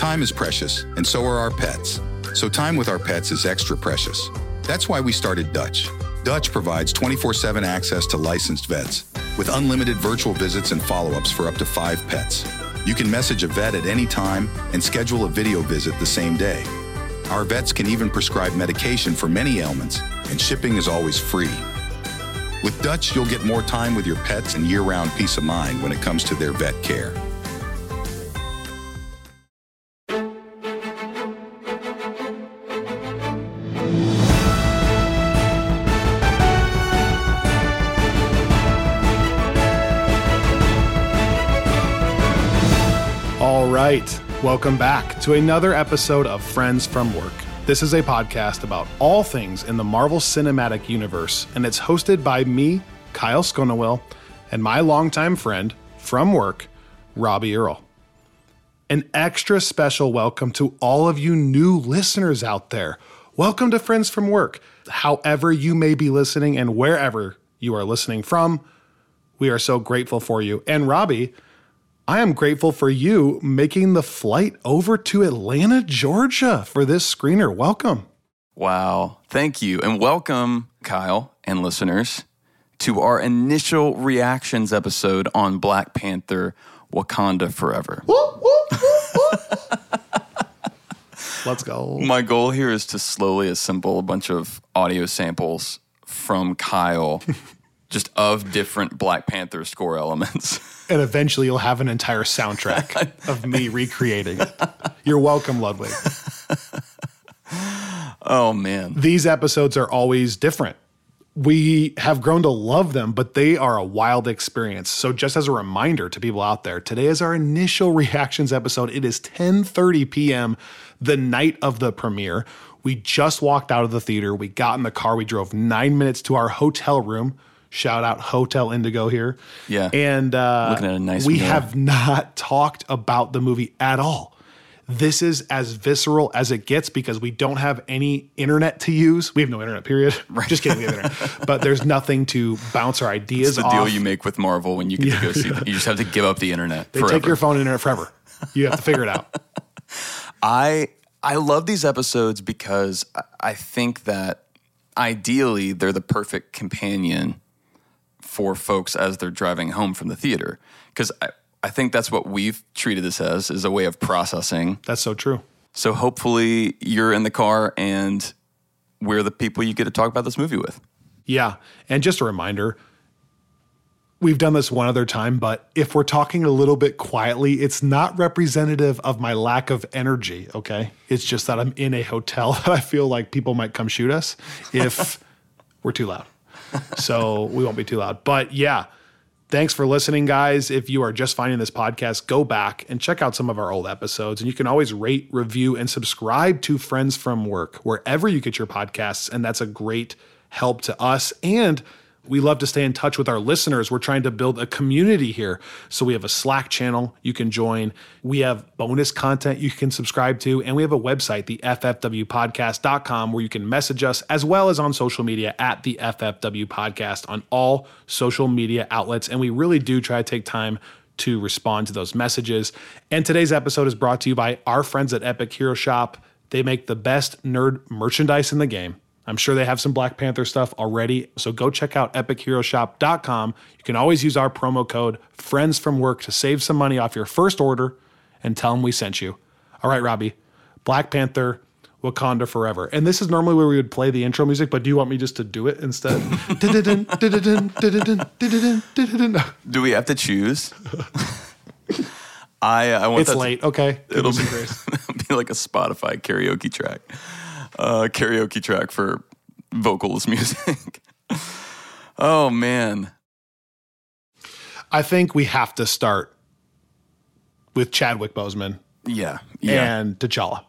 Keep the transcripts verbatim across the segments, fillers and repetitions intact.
Time is precious, and so are our pets. So time with our pets is extra precious. That's why we started Dutch. Dutch provides twenty-four seven access to licensed vets with unlimited virtual visits and follow-ups for up to five pets. You can message a vet at any time and schedule a video visit the same day. Our vets can even prescribe medication for many ailments, and shipping is always free. With Dutch, you'll get more time with your pets and year-round peace of mind when it comes to their vet care. All right, welcome back to another episode of Friends from Work. This is a podcast about all things in the Marvel Cinematic Universe, and it's hosted by me, Kyle Sconowell, and my longtime friend from work, Robbie Earl. An extra special welcome to all of you new listeners out there. Welcome to Friends from Work. However you may be listening and wherever you are listening from, we are so grateful for you. And Robbie, I am grateful for you making the flight over to Atlanta, Georgia for this screener. Welcome. Wow. Thank you. And welcome, Kyle and listeners, to our initial reactions episode on Black Panther, Wakanda Forever. Let's go. My goal here is to slowly assemble a bunch of audio samples from Kyle, just of different Black Panther score elements. And eventually you'll have an entire soundtrack of me recreating it. You're welcome, Ludwig. Oh, man. These episodes are always different. We have grown to love them, but they are a wild experience. So just as a reminder to people out there, today is our initial reactions episode. It is ten thirty p.m. the night of the premiere. We just walked out of the theater. We got in the car. We drove nine minutes to our hotel room. Shout out Hotel Indigo here. Yeah. And uh, looking at a nice we meal. have not talked about the movie at all. This is as visceral as it gets because we don't have any internet to use. We have no internet, period. Right. Just kidding, we have internet. But there's nothing to bounce our ideas It's the off. deal you make with Marvel when you get Yeah. to go see them. You just have to give up the internet They forever. take your phone and internet forever. You have to figure it out. I I love these episodes because I- I think that ideally they're the perfect companion for folks as they're driving home from the theater. Because I, I think that's what we've treated this as, is a way of processing. That's so true. So hopefully you're in the car and we're the people you get to talk about this movie with. Yeah. And just a reminder, we've done this one other time, but if we're talking a little bit quietly, it's not representative of my lack of energy, okay? It's just that I'm in a hotel that I feel like people might come shoot us if we're too loud. So we won't be too loud. But yeah, thanks for listening, guys. If you are just finding this podcast, go back and check out some of our old episodes. And you can always rate, review, and subscribe to Friends from Work, wherever you get your podcasts. And that's a great help to us. And we love to stay in touch with our listeners. We're trying to build a community here. So we have a Slack channel you can join. We have bonus content you can subscribe to. And we have a website, the F F W podcast dot com, where you can message us, as well as on social media at the F F W Podcast on all social media outlets. And we really do try to take time to respond to those messages. And today's episode is brought to you by our friends at Epic Hero Shop. They make the best nerd merchandise in the game. I'm sure they have some Black Panther stuff already. So go check out epic hero shop dot com. You can always use our promo code Friends from Work to save some money off your first order and tell them we sent you. All right, Robbie, Black Panther, Wakanda Forever. And this is normally where we would play the intro music, but do you want me just to do it instead? Do we have to choose? I, I want It's that late. To, Okay. it'll be, be like a Spotify karaoke track. Uh, karaoke track for vocalist music. Oh, man. I think we have to start with Chadwick Boseman Yeah. Yeah. and T'Challa.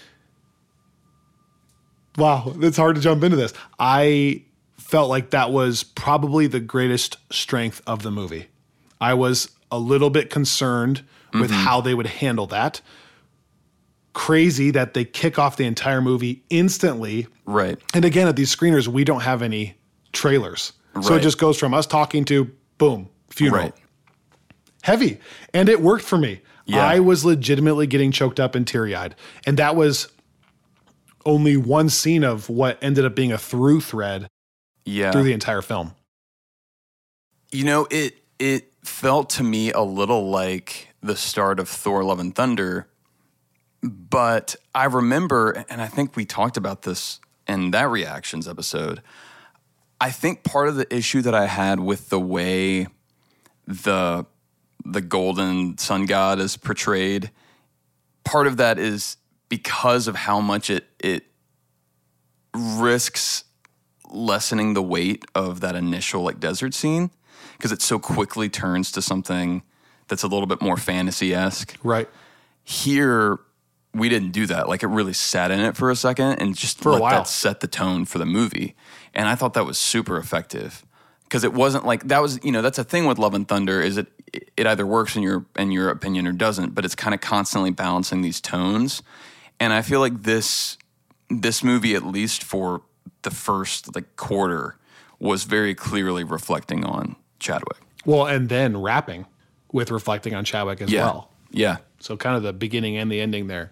Wow, it's hard to jump into this. I felt like that was probably the greatest strength of the movie. I was a little bit concerned with Mm-hmm. how they would handle that. Crazy that they kick off the entire movie instantly. Right. And again, at these screeners, we don't have any trailers. So it Right. just goes from us talking to, boom, funeral. Right. Heavy. And it worked for me. Yeah. I was legitimately getting choked up and teary-eyed. And that was only one scene of what ended up being a through thread yeah. through the entire film. You know, it it felt to me a little like the start of Thor Love and Thunder, but I remember, and I think we talked about this in that reactions episode, I think part of the issue that I had with the way the the golden sun god is portrayed, part of that is because of how much it it risks lessening the weight of that initial like desert scene, because it so quickly turns to something that's a little bit more fantasy-esque. Right. Here, we didn't do that. Like, it really sat in it for a second and just For a let while. that set the tone for the movie. And I thought that was super effective, because it wasn't like that was, you know, that's a thing with Love and Thunder, is it it either works in your in your opinion or doesn't, but it's kind of constantly balancing these tones. And I feel like this this movie, at least for the first like quarter, was very clearly reflecting on Chadwick. Well, and then wrapping with reflecting on Chadwick as Yeah. well. Yeah. So kind of the beginning and the ending there.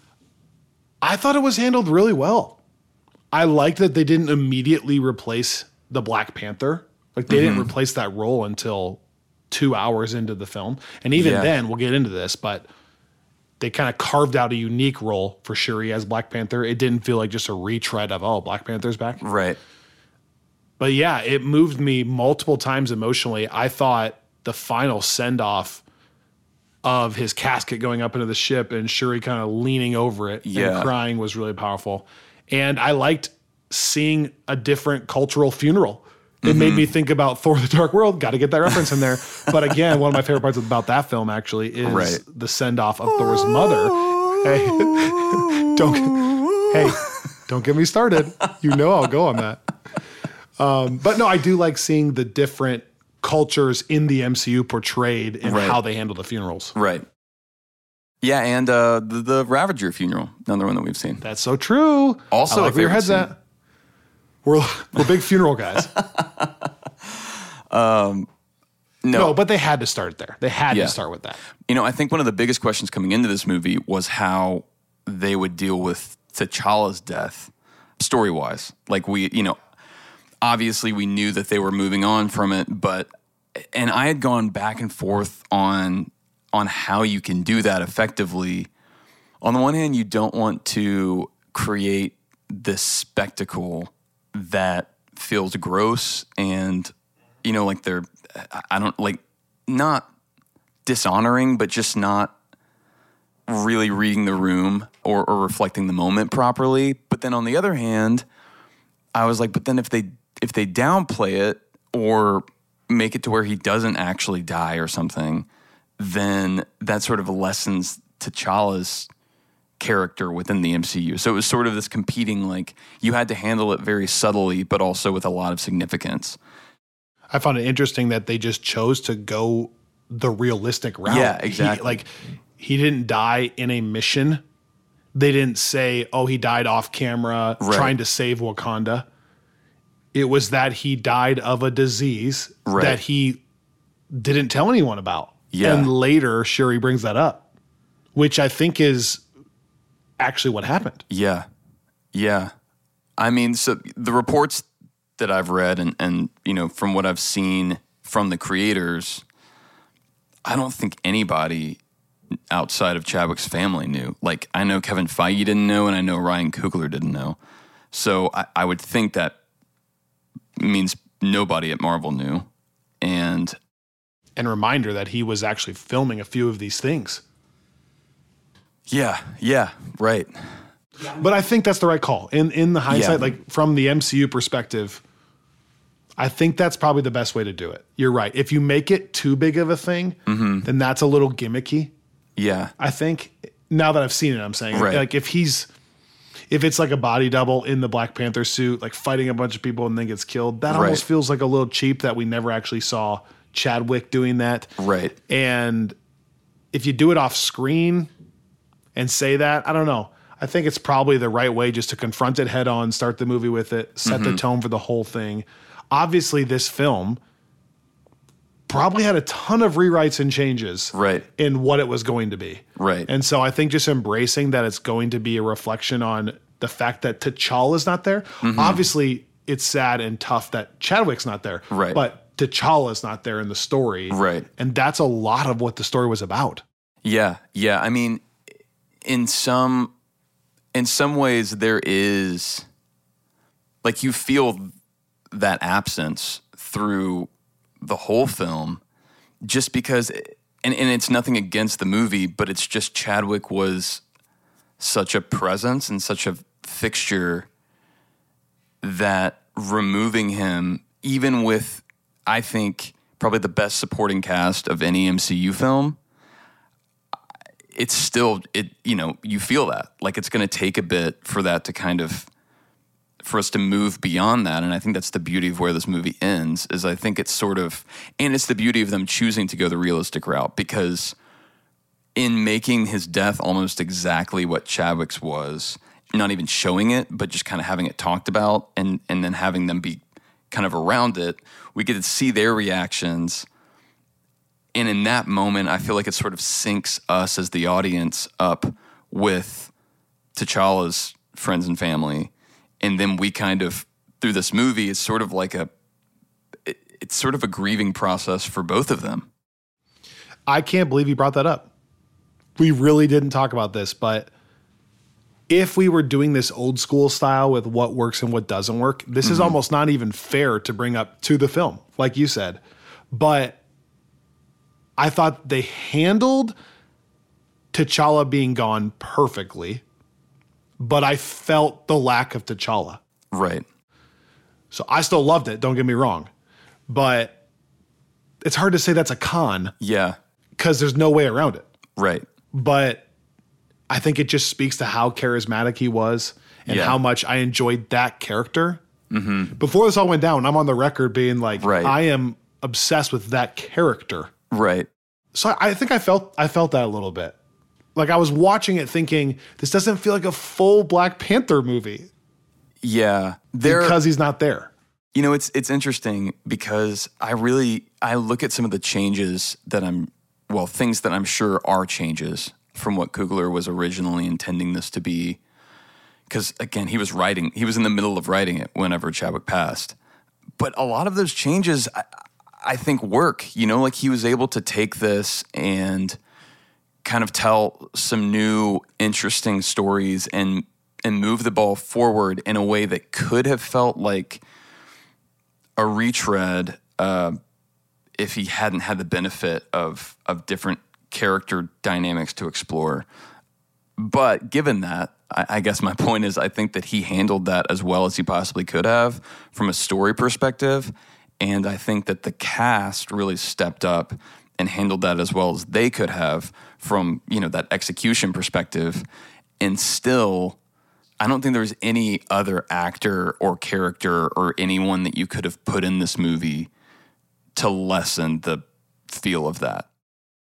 I thought it was handled really well. I liked that they didn't immediately replace the Black Panther. Like, they didn't replace that role until two hours into the film. And even Yeah. then, we'll get into this, but they kind of carved out a unique role for Shuri as Black Panther. It didn't feel like just a retread of, oh, Black Panther's back. Right. But yeah, it moved me multiple times emotionally. I thought the final send-off of his casket going up into the ship and Shuri kind of leaning over it Yeah. and crying was really powerful. And I liked seeing a different cultural funeral. It made me think about Thor: The Dark World. Got to get that reference in there. But again, one of my favorite parts about that film actually is Right. the send-off of Thor's mother. Hey, don't, hey, don't get me started. You know I'll go on that. Um, but no, I do like seeing the different cultures in the M C U portrayed and Right. how they handle the funerals. Right. Yeah, and uh, the, the Ravager funeral, another one that we've seen. That's so true. Also I a like where your favorite head's scene. at. We're we're big funeral guys. No, No, but they had to start there. They had Yeah. to start with that. you know, I think one of the biggest questions coming into this movie was how they would deal with T'Challa's death, story-wise. Like, we, you know, obviously we knew that they were moving on from it, but, and I had gone back and forth on on how you can do that effectively. On the one hand, you don't want to create this spectacle that feels gross and, you know, like they're, I don't, like, not dishonoring, but just not really reading the room or, or reflecting the moment properly. But then on the other hand, I was like, but then if they if they downplay it or make it to where he doesn't actually die or something, then that sort of lessens T'Challa's character within the M C U. So it was sort of this competing, like, you had to handle it very subtly, but also with a lot of significance. I found it interesting that they just chose to go the realistic route. Yeah, He- exactly. like, he didn't die in a mission. They didn't say, oh, he died off camera Right. trying to save Wakanda. It was that he died of a disease Right. that he didn't tell anyone about. Yeah. And later, Shuri brings that up, which I think is actually what happened. Yeah. Yeah. I mean, so the reports that I've read and, and, you know, from what I've seen from the creators, I don't think anybody outside of Chadwick's family knew. Like, I know Kevin Feige didn't know, and I know Ryan Coogler didn't know. So I, I would think that means nobody at Marvel knew. And And a reminder that he was actually filming a few of these things. yeah, yeah, right. But I think that's the right call. In in the hindsight, Yeah. like from the M C U perspective, I think that's probably the best way to do it. You're right. If you make it too big of a thing, Mm-hmm. then that's a little gimmicky. Yeah, I think now that I've seen it, I'm saying Right. like if he's if it's like a body double in the Black Panther suit, like fighting a bunch of people and then gets killed, that Right. almost feels like a little cheap that we never actually saw Chadwick doing that. right. And if you do it off screen and say that, I don't know. I think it's probably the right way just to confront it head on, start the movie with it, set Mm-hmm. the tone for the whole thing. Obviously, this film probably had a ton of rewrites and changes right. in what it was going to be. Right. And so I think just embracing that it's going to be a reflection on the fact that T'Challa's not there. Mm-hmm. Obviously, it's sad and tough that Chadwick's not there. Right. But T'Challa's not there in the story. Right. And that's a lot of what the story was about. Yeah. Yeah. I mean, in some in some ways there is, like, you feel that absence through the whole film, just because, and, and it's nothing against the movie, but it's just Chadwick was such a presence and such a fixture that removing him, even with, I think, probably the best supporting cast of any M C U film, it's still, it, you know, you feel that. Like, it's going to take a bit for that to kind of, for us to move beyond that. And I think that's the beauty of where this movie ends, is I think it's sort of, and it's the beauty of them choosing to go the realistic route, because in making his death almost exactly what Chadwick's was, not even showing it, but just kind of having it talked about, and, and then having them be kind of around it, we get to see their reactions. And in that moment, I feel like it sort of syncs us as the audience up with T'Challa's friends and family. And then we kind of, through this movie, it's sort of like a, it, it's sort of a grieving process for both of them. I can't believe you brought that up. We really didn't talk about this, but if we were doing this old school style with what works and what doesn't work, this mm-hmm. is almost not even fair to bring up to the film, like you said. But I thought they handled T'Challa being gone perfectly, but I felt the lack of T'Challa. Right. So I still loved it, don't get me wrong. But it's hard to say that's a con. Yeah. Because there's no way around it. Right. But I think it just speaks to how charismatic he was and yeah. how much I enjoyed that character. Mm-hmm. Before this all went down, I'm on the record being like, right. I am obsessed with that character. Right. So I think I felt I felt that a little bit. Like, I was watching it thinking, this doesn't feel like a full Black Panther movie. Yeah. Because he's not there. You know, it's it's interesting because I really, I look at some of the changes that I'm, well, things that I'm sure are changes from what Coogler was originally intending this to be. Because, again, he was writing, he was in the middle of writing it whenever Chadwick passed. But a lot of those changes, I, I think, work. You know, like, he was able to take this and kind of tell some new, interesting stories and and move the ball forward in a way that could have felt like a retread uh, if he hadn't had the benefit of of different character dynamics to explore. But given that, I, I guess my point is, I think that he handled that as well as he possibly could have from a story perspective. And I think that the cast really stepped up and handled that as well as they could have from, you know, that execution perspective. And still, I don't think there's any other actor or character or anyone that you could have put in this movie to lessen the feel of that.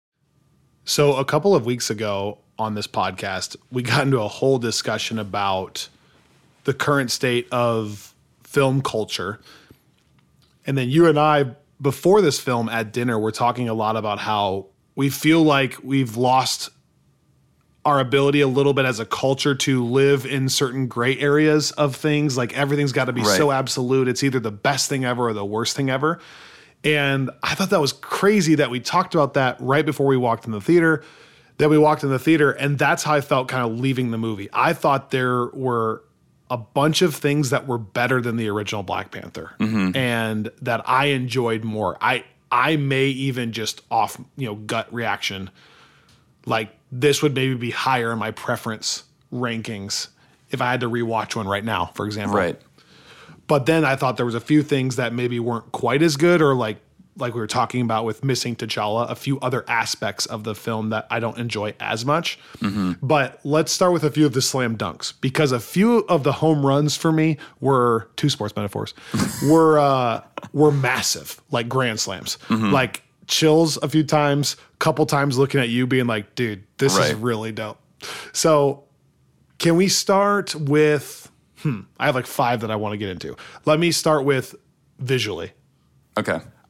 So a couple of weeks ago on this podcast, we got into a whole discussion about the current state of film culture. And then you and I, before this film at dinner, we're talking a lot about how we feel like we've lost our ability a little bit as a culture to live in certain gray areas of things. Like, everything's got to be right. so absolute. It's either the best thing ever or the worst thing ever. And I thought that was crazy that we talked about that right before we walked in the theater, that we walked in the theater. And that's how I felt kind of leaving the movie. I thought there were a bunch of things that were better than the original Black Panther mm-hmm. and that I enjoyed more. I, I may even just off, you know, gut reaction, like, this would maybe be higher in my preference rankings if I had to rewatch one right now, for example. Right. But then I thought there was a few things that maybe weren't quite as good, or like like we were talking about with missing T'Challa, a few other aspects of the film that I don't enjoy as much. Mm-hmm. But let's start with a few of the slam dunks, because a few of the home runs for me were, two sports metaphors, were uh, were massive, like grand slams. Mm-hmm. Like, chills a few times, couple times looking at you being like, dude, this right. is really dope. So can we start with, hmm, I have like five that I want to get into. Let me start with visually. Okay.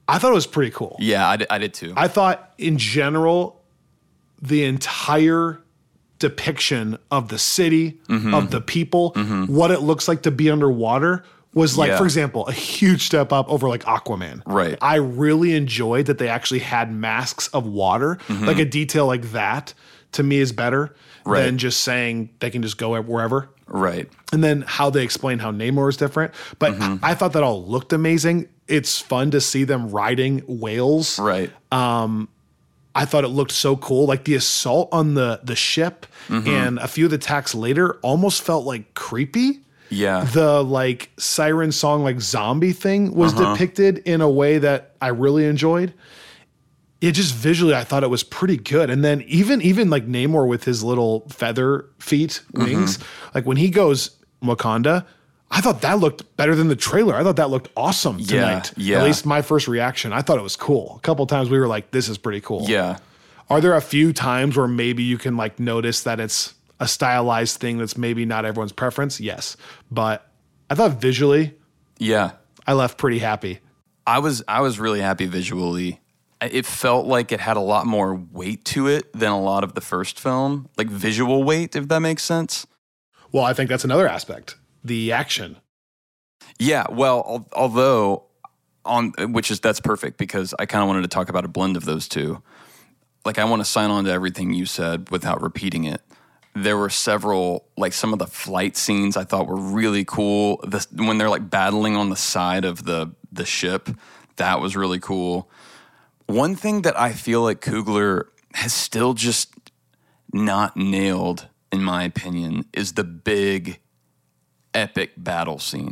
I thought it was pretty cool. Yeah, I did, I did too. I thought in general, the entire depiction of the city, mm-hmm. of the people, mm-hmm. what it looks like to be underwater was like, yeah. for example, a huge step up over like Aquaman. Right. I really enjoyed that they actually had masks of water. Mm-hmm. Like a detail like that to me is better right. than just saying they can just go wherever. Right. And then how they explain how Namor is different. But mm-hmm. I, I thought that all looked amazing. It's fun to see them riding whales. Right. Um, I thought it looked so cool. Like the assault on the, the ship mm-hmm. and a few of the attacks later almost felt like creepy. Yeah. The like siren song, like zombie thing was uh-huh. depicted in a way that I really enjoyed. It just visually, I thought it was pretty good. And then even, even like Namor with his little feather feet, wings, mm-hmm. like when he goes Wakanda, I thought that looked better than the trailer. I thought that looked awesome tonight. Yeah, yeah. At least my first reaction. I thought it was cool. A couple of times we were like, this is pretty cool. Yeah. Are there a few times where maybe you can like notice that it's a stylized thing that's maybe not everyone's preference? Yes. But I thought visually, yeah, I left pretty happy. I was I was really happy visually. It felt like it had a lot more weight to it than a lot of the first film, like visual weight, if that makes sense. Well, I think that's another aspect, the action. Yeah, well, al- although on which is that's perfect because I kind of wanted to talk about a blend of those two. Like I want to sign on to everything you said without repeating it. There were several, like some of the flight scenes I thought were really cool. The, when they're like battling on the side of the the ship, that was really cool. One thing that I feel like Coogler has still just not nailed, in my opinion, is the big, epic battle scene.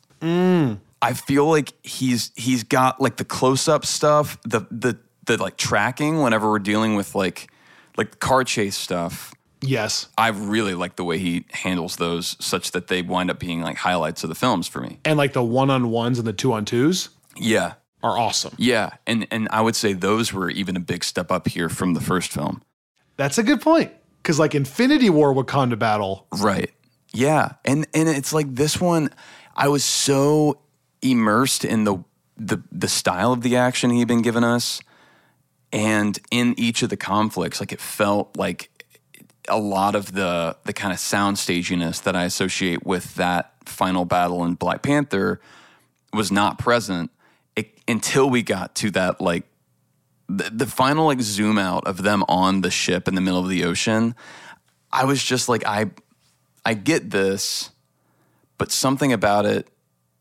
Mm. I feel like he's he's got like the close-up stuff, the the the like tracking whenever we're dealing with like like car chase stuff. Yes. I really like the way he handles those such that they wind up being like highlights of the films for me. And like the one-on-ones and the two-on-twos? Yeah. Are awesome. Yeah, and and I would say those were even a big step up here from the first film. That's a good point. Because like Infinity War Wakanda Battle. Right. Yeah. And and it's like this one, I was so immersed in the the the style of the action he'd been giving us. And in each of the conflicts, like it felt like a lot of the the kind of sound staginess that I associate with that final battle in Black Panther was not present. It, until we got to that, like, the, the final, like, zoom out of them on the ship in the middle of the ocean, I was just like, I I get this, but something about it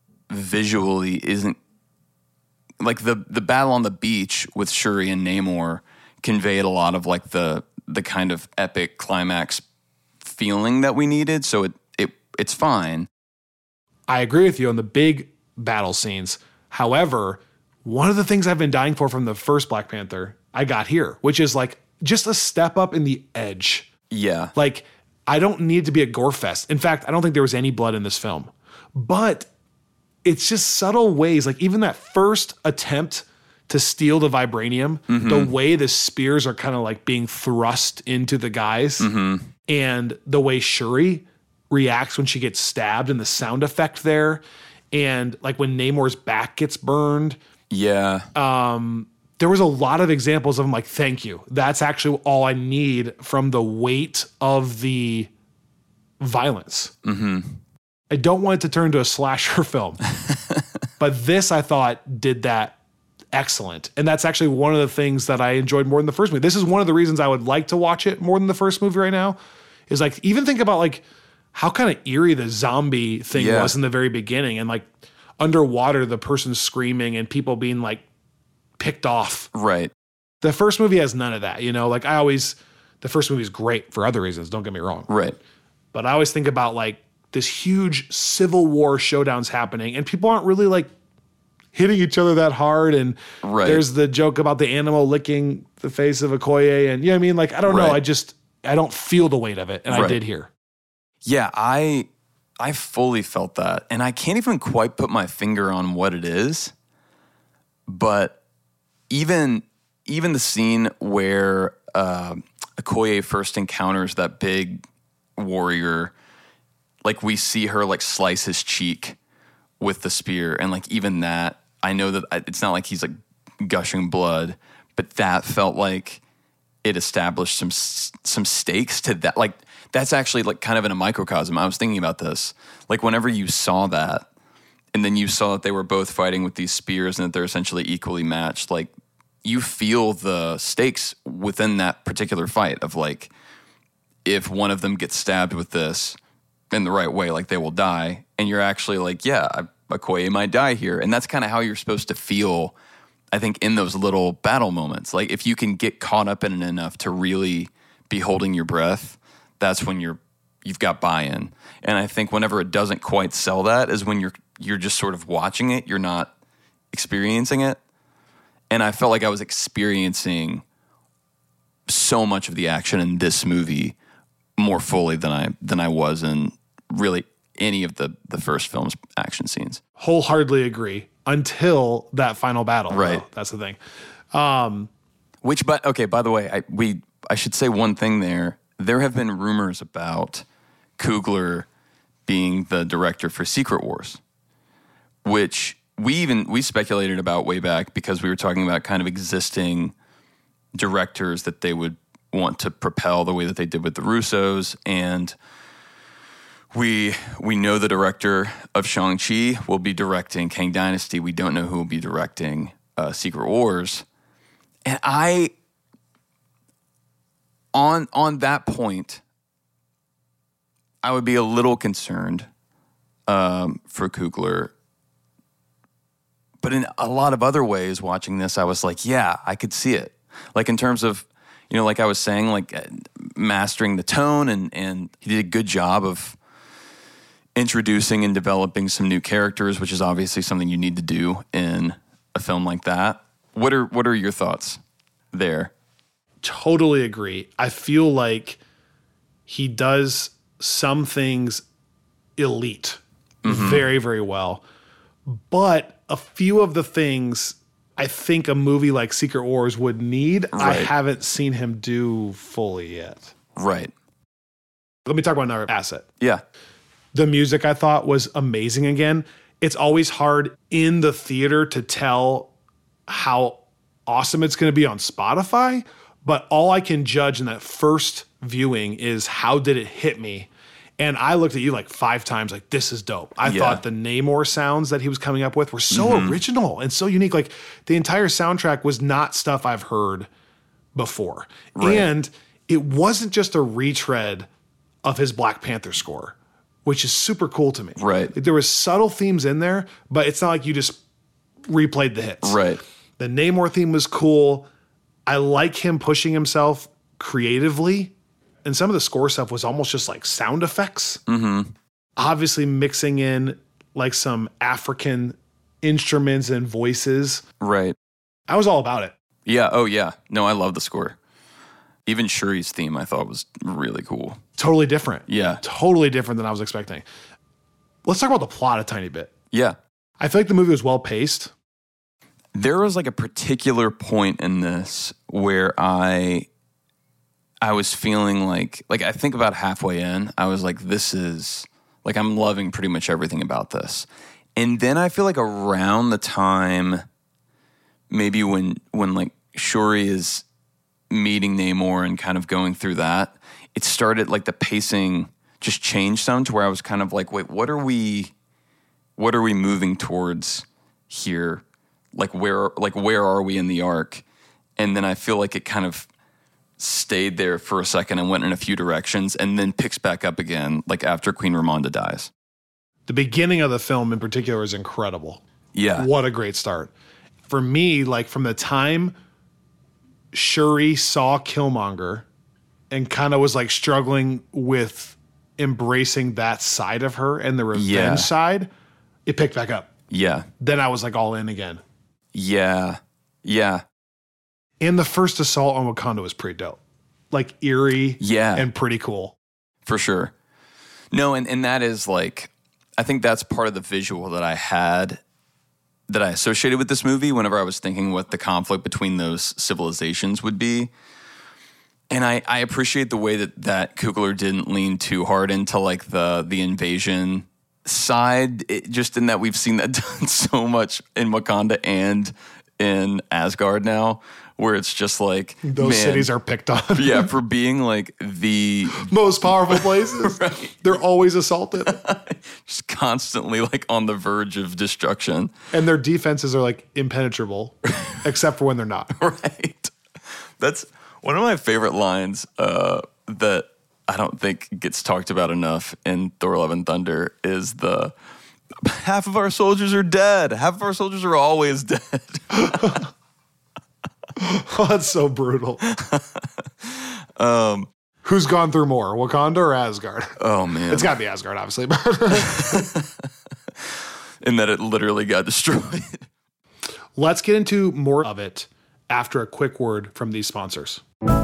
visually isn't, like, the, the battle on the beach with Shuri and Namor conveyed a lot of, like, the the kind of epic climax feeling that we needed, so it it it's fine. I agree with you on the big battle scenes. However, one of the things I've been dying for from the first Black Panther, I got here, which is like just a step up in the edge. Yeah. Like, I don't need to be a gore fest. In fact, I don't think there was any blood in this film. But it's just subtle ways, like even that first attempt to steal the vibranium, mm-hmm. the way the spears are kind of like being thrust into the guys, mm-hmm. and the way Shuri reacts when she gets stabbed and the sound effect there. And like when Namor's back gets burned. Yeah. Um, there was a lot of examples of them like, thank you. That's actually all I need from the weight of the violence. Mm-hmm. I don't want it to turn into a slasher film. But this, I thought, did that excellent. And that's actually one of the things that I enjoyed more than the first movie. This is one of the reasons I would like to watch it more than the first movie right now. Is like, even think about like, how kind of eerie the zombie thing yeah. was in the very beginning. And like underwater, the person screaming and people being like picked off. Right. The first movie has none of that. You know, like I always, the first movie is great for other reasons. Don't get me wrong. Right. But I always think about like this huge civil war showdowns happening and people aren't really like hitting each other that hard. And right. there's the joke about the animal licking the face of Okoye. And you know what I mean? Like, I don't right. know. I just, I don't feel the weight of it. And right. I did here. Yeah, I I fully felt that. And I can't even quite put my finger on what it is. But even even the scene where uh, Okoye first encounters that big warrior, like we see her like slice his cheek with the spear. And like even that, I know that it's not like he's like gushing blood, but that felt like it established some some stakes to that. Like that's actually like kind of in a microcosm. I was thinking about this. Like whenever you saw that, and then you saw that they were both fighting with these spears and that they're essentially equally matched, like you feel the stakes within that particular fight of like, if one of them gets stabbed with this in the right way, like they will die. And you're actually like, yeah, Okoye might die here. And that's kind of how you're supposed to feel, I think, in those little battle moments. Like if you can get caught up in it enough to really be holding your breath, that's when you're, you've got buy-in. And I think whenever it doesn't quite sell that is when you're, you're just sort of watching it. You're not experiencing it. And I felt like I was experiencing so much of the action in this movie more fully than I than I was in really any of the the first film's action scenes. Wholeheartedly agree until that final battle. Right. Though. That's the thing. Um, Which, but okay, by the way, I we I should say one thing there. There have been rumors about Coogler being the director for Secret Wars, which we even we speculated about way back because we were talking about kind of existing directors that they would want to propel the way that they did with the Russos. And we we know the director of Shang-Chi will be directing Kang Dynasty. We don't know who will be directing uh, Secret Wars. And I, on on that point, I would be a little concerned um, for Coogler. But in a lot of other ways, watching this, I was like, yeah, I could see it. Like in terms of, you know, like I was saying, like uh, mastering the tone, and, and he did a good job of introducing and developing some new characters, which is obviously something you need to do in a film like that. What are what are your thoughts there? Totally agree. I feel like he does some things elite mm-hmm. very, very well. But a few of the things I think a movie like Secret Wars would need, right. I haven't seen him do fully yet. Right. Let me talk about another asset. Yeah. The music I thought was amazing again. It's always hard in the theater to tell how awesome it's going to be on Spotify, but all I can judge in that first viewing is how did it hit me. And I looked at you like five times, like, this is dope. I yeah. thought the Namor sounds that he was coming up with were so mm-hmm. original and so unique. Like, the entire soundtrack was not stuff I've heard before. Right. And it wasn't just a retread of his Black Panther score, which is super cool to me. Right. There was subtle themes in there, but it's not like you just replayed the hits. Right. The Namor theme was cool. I like him pushing himself creatively. And some of the score stuff was almost just like sound effects. Mm-hmm. Obviously mixing in like some African instruments and voices. Right. I was all about it. Yeah. Oh, yeah. No, I love the score. Even Shuri's theme I thought was really cool. Totally different. Yeah. Totally different than I was expecting. Let's talk about the plot a tiny bit. Yeah. I feel like the movie was well paced. There was like a particular point in this where I... I was feeling like, like I think about halfway in, I was like, this is, like I'm loving pretty much everything about this. And then I feel like around the time, maybe when, when like Shuri is meeting Namor and kind of going through that, it started like the pacing just changed some to where I was kind of like, wait, what are we, what are we moving towards here? Like where, like where are we in the arc? And then I feel like it kind of stayed there for a second and went in a few directions and then picks back up again, like after Queen Ramonda dies. The beginning of the film in particular is incredible. Yeah. What a great start. For me, like from the time Shuri saw Killmonger and kind of was like struggling with embracing that side of her and the revenge yeah. side, it picked back up. Yeah. Then I was like all in again. Yeah. Yeah. And the first assault on Wakanda was pretty dope. Like eerie yeah. and pretty cool. For sure. No, and, and that is like, I think that's part of the visual that I had, that I associated with this movie whenever I was thinking what the conflict between those civilizations would be. And I, I appreciate the way that, that Coogler didn't lean too hard into like the, the invasion side, it, just in that we've seen that done so much in Wakanda and in Asgard now, where it's just like those man, cities are picked on. yeah, for being like the most powerful places. Right. They're always assaulted. Just constantly like on the verge of destruction. And their defenses are like impenetrable, except for when they're not. Right. That's one of my favorite lines uh, that I don't think gets talked about enough in Thor Love and Thunder is the half of our soldiers are dead. Half of our soldiers are always dead. Oh, that's so brutal. um, Who's gone through more, Wakanda or Asgard? Oh, man. It's got to be Asgard, obviously. In that it literally got destroyed. Let's get into more of it after a quick word from these sponsors.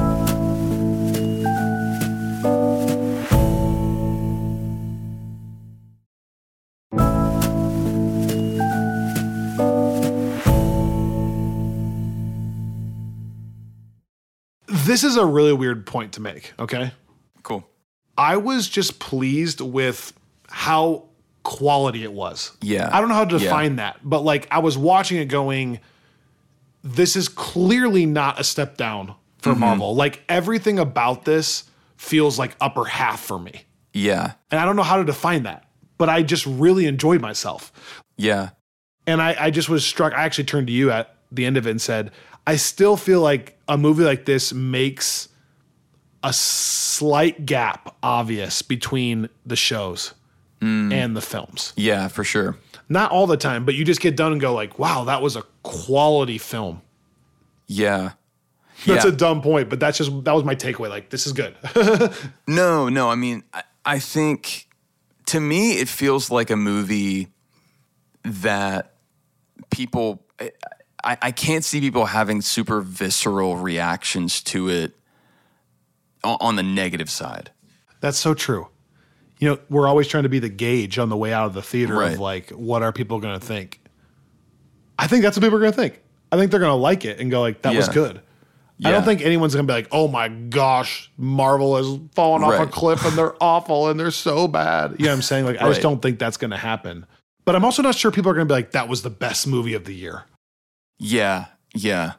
This is a really weird point to make, okay? Cool. I was just pleased with how quality it was. Yeah. I don't know how to define yeah. that, but like I was watching it going, this is clearly not a step down for mm-hmm. Marvel. Like everything about this feels like upper half for me. Yeah. And I don't know how to define that, but I just really enjoyed myself. Yeah. And I, I just was struck. I actually turned to you at the end of it and said, I still feel like a movie like this makes a slight gap obvious between the shows mm. and the films. Yeah, for sure. Not all the time, but you just get done and go like, wow, that was a quality film. Yeah. That's yeah. a dumb point, but that's just, that was my takeaway. Like, this is good. no, no. I mean, I, I think to me, it feels like a movie that people, I, I can't see people having super visceral reactions to it on, on the negative side. That's so true. You know, we're always trying to be the gauge on the way out of the theater right. of like, what are people going to think? I think that's what people are going to think. I think they're going to like it and go like, that yeah. was good. Yeah. I don't think anyone's going to be like, oh my gosh, Marvel has fallen right. off a cliff and they're awful and they're so bad. You know what I'm saying? Like, right. I just don't think that's going to happen. But I'm also not sure people are going to be like, that was the best movie of the year. Yeah, yeah.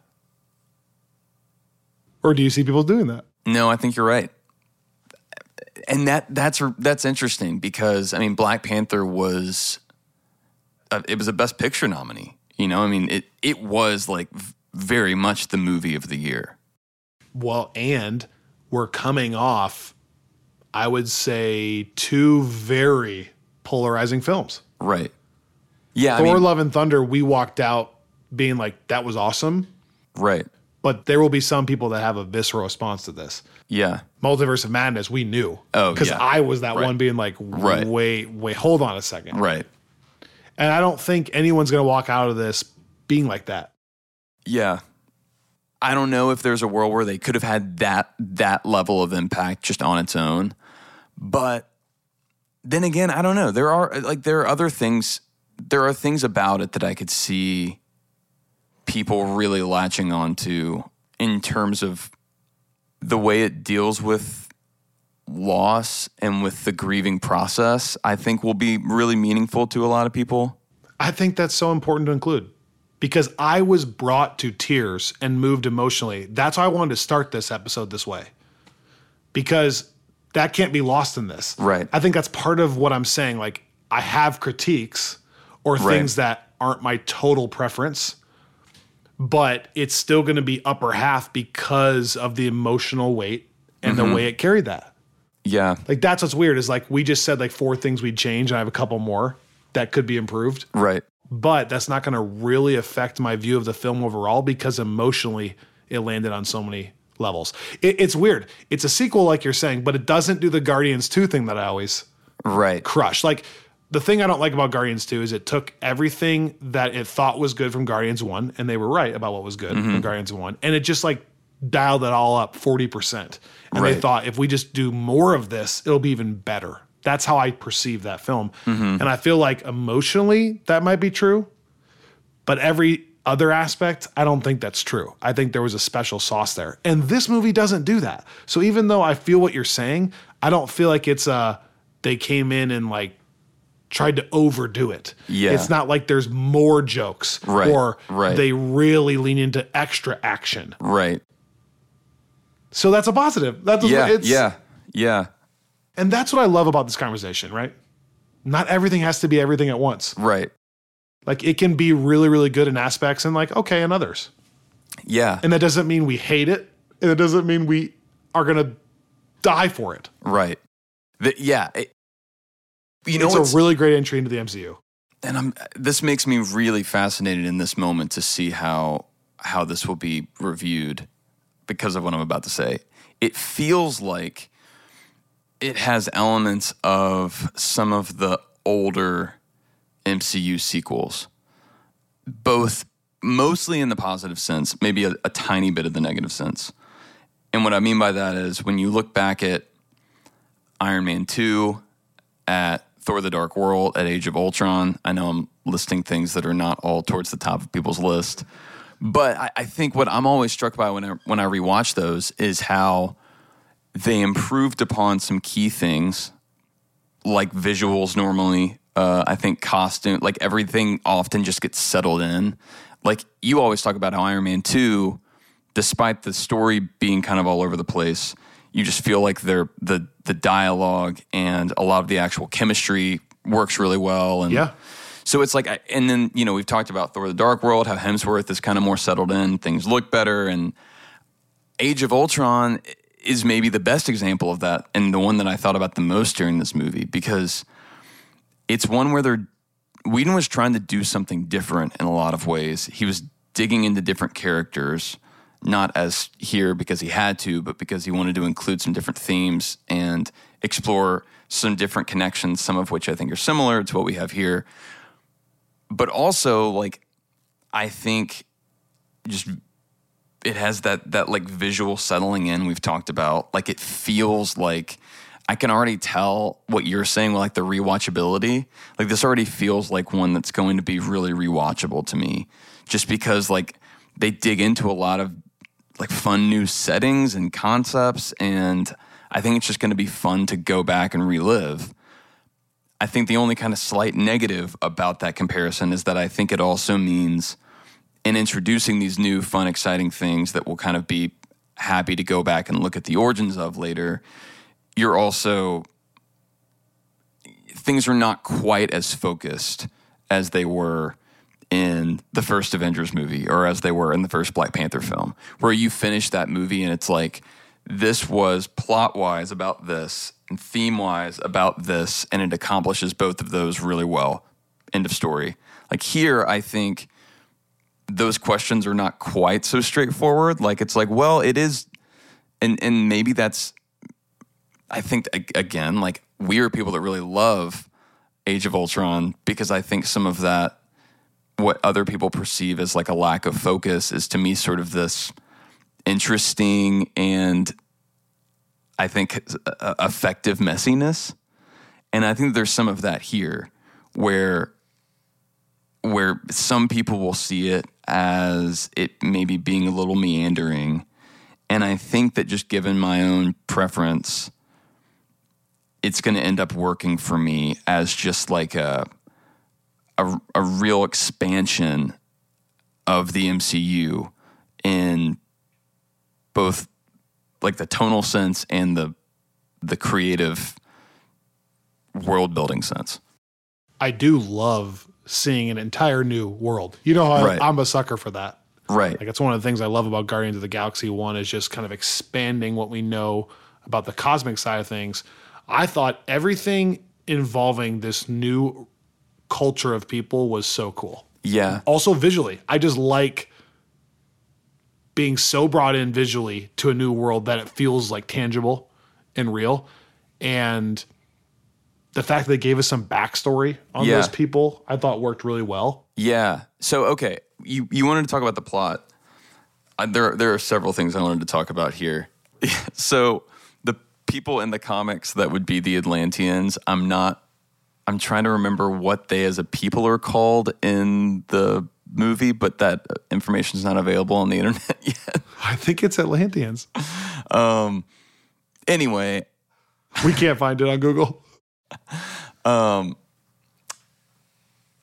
Or do you see people doing that? No, I think you're right. And that that's that's interesting because, I mean, Black Panther was, a, it was a Best Picture nominee. You know, I mean, it, it was like very much the movie of the year. Well, and we're coming off, I would say, two very polarizing films. Right. Yeah. Thor, I mean, Love and Thunder, we walked out being like, that was awesome. Right. But there will be some people that have a visceral response to this. Yeah. Multiverse of Madness, we knew. Oh, Because yeah. I was that right. one being like, right. wait, wait, hold on a second. Right. And I don't think anyone's going to walk out of this being like that. Yeah. I don't know if there's a world where they could have had that that level of impact just on its own. But then again, I don't know. There are like there are other things there are things about it that I could see people really latching onto in terms of the way it deals with loss and with the grieving process. I think will be really meaningful to a lot of people. I think that's so important to include because I was brought to tears and moved emotionally. That's why I wanted to start this episode this way because that can't be lost in this. Right. I think that's part of what I'm saying. Like I have critiques or right. things that aren't my total preference, but it's still going to be upper half because of the emotional weight and mm-hmm. the way it carried that. Yeah. Like that's what's weird is like we just said like four things we'd change and I have a couple more that could be improved. Right. But that's not going to really affect my view of the film overall because emotionally it landed on so many levels. It, it's weird. It's a sequel like you're saying, but it doesn't do the Guardians two thing that I always right. crush. Like the thing I don't like about Guardians two is it took everything that it thought was good from Guardians one, and they were right about what was good mm-hmm. from Guardians one, and it just like dialed it all up forty percent. And right. they thought if we just do more of this, it'll be even better. That's how I perceive that film. Mm-hmm. And I feel like emotionally that might be true, but every other aspect, I don't think that's true. I think there was a special sauce there. And this movie doesn't do that. So even though I feel what you're saying, I don't feel like it's a, they came in and like tried to overdo it. Yeah. It's not like there's more jokes Right, or right. they really lean into extra action. Right. So that's a positive. That's Yeah. it's, yeah. Yeah. And that's what I love about this conversation, right? Not everything has to be everything at once. Right. Like it can be really, really good in aspects and like, okay, in others. Yeah. And that doesn't mean we hate it. And it doesn't mean we are going to die for it. Right. The, yeah. It, you know, it's it's a really great entry into the M C U. And I'm, this makes me really fascinated in this moment to see how how this will be reviewed because of what I'm about to say. It feels like it has elements of some of the older M C U sequels, both mostly in the positive sense, maybe a, a tiny bit of the negative sense. And what I mean by that is when you look back at Iron Man two, at Thor the Dark World, at Age of Ultron, I know I'm listing things that are not all towards the top of people's list, but I, I think what I'm always struck by when I, when I rewatch those is how they improved upon some key things, like visuals normally. Uh, I think costume, like everything often just gets settled in. Like you always talk about how Iron Man two, despite the story being kind of all over the place, you just feel like they're, the the dialogue and a lot of the actual chemistry works really well. And Yeah. so it's like, and then, you know, we've talked about Thor the Dark World, how Hemsworth is kind of more settled in, things look better. And Age of Ultron is maybe the best example of that and the one that I thought about the most during this movie, because it's one where they're, Whedon was trying to do something different in a lot of ways. He was digging into different characters, not as here because he had to, but because he wanted to include some different themes and explore some different connections, some of which I think are similar to what we have here. But also, like, I think just it has that that like visual settling in we've talked about. Like, it feels like I can already tell what you're saying with like the rewatchability. Like, this already feels like one that's going to be really rewatchable to me, just because like they dig into a lot of like fun new settings and concepts, and I think it's just going to be fun to go back and relive. I think the only kind of slight negative about that comparison is that I think it also means in introducing these new fun, exciting things that we'll kind of be happy to go back and look at the origins of later, you're also, things are not quite as focused as they were in the first Avengers movie or as they were in the first Black Panther film, where you finish that movie and it's like, this was plot-wise about this and theme-wise about this, and it accomplishes both of those really well. End of story. Like here, I think those questions are not quite so straightforward. Like, it's like, well, it is, and and maybe that's, I think, again, like, we are people that really love Age of Ultron because I think some of that, what other people perceive as like a lack of focus, is to me sort of this interesting and I think uh, effective messiness. And I think there's some of that here where where some people will see it as it maybe being a little meandering. And I think that just given my own preference, it's going to end up working for me as just like a, a, a real expansion of the M C U in both like the tonal sense and the the creative world building sense. I do love seeing an entire new world. You know how Right. I, I'm a sucker for that. Right. Like, it's one of the things I love about Guardians of the Galaxy one is just kind of expanding what we know about the cosmic side of things. I thought everything involving this new culture of people was so cool. Yeah. Also visually, I just like being so brought in visually to a new world that it feels like tangible and real. And the fact that they gave us some backstory on Yeah. those people, I thought worked really well. Yeah. So, okay, you, you wanted to talk about the plot. Uh, there, there are several things I wanted to talk about here. So the people in the comics that would be the Atlanteans, I'm not, I'm trying to remember what they as a people are called in the movie, but that information is not available on the internet yet. I think it's Atlanteans. Um, anyway, We can't find it on Google. um,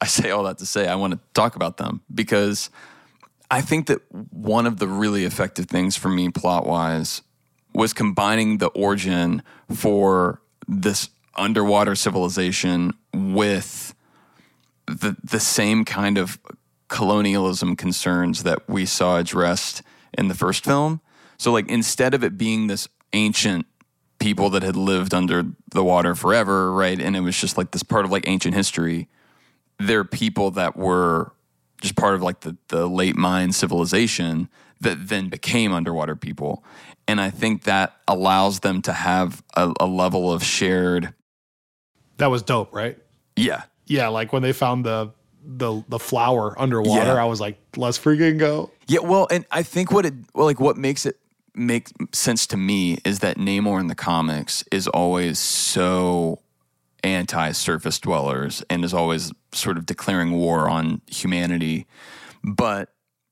I say all that to say I want to talk about them because I think that one of the really effective things for me plot-wise was combining the origin for this underwater civilization with the the same kind of colonialism concerns that we saw addressed in the first film. So like instead of it being this ancient people that had lived under the water forever, right? And it was just like this part of like ancient history. They're people that were just part of like the, the late Mayan civilization that then became underwater people. And I think that allows them to have a, a level of shared. That was dope, right? Yeah. Yeah. Like when they found the, the, the flower underwater, Yeah. I was like, let's freaking go. Yeah. Well, and I think what it, well, like what makes it make sense to me is that Namor in the comics is always so anti-surface dwellers and is always sort of declaring war on humanity, but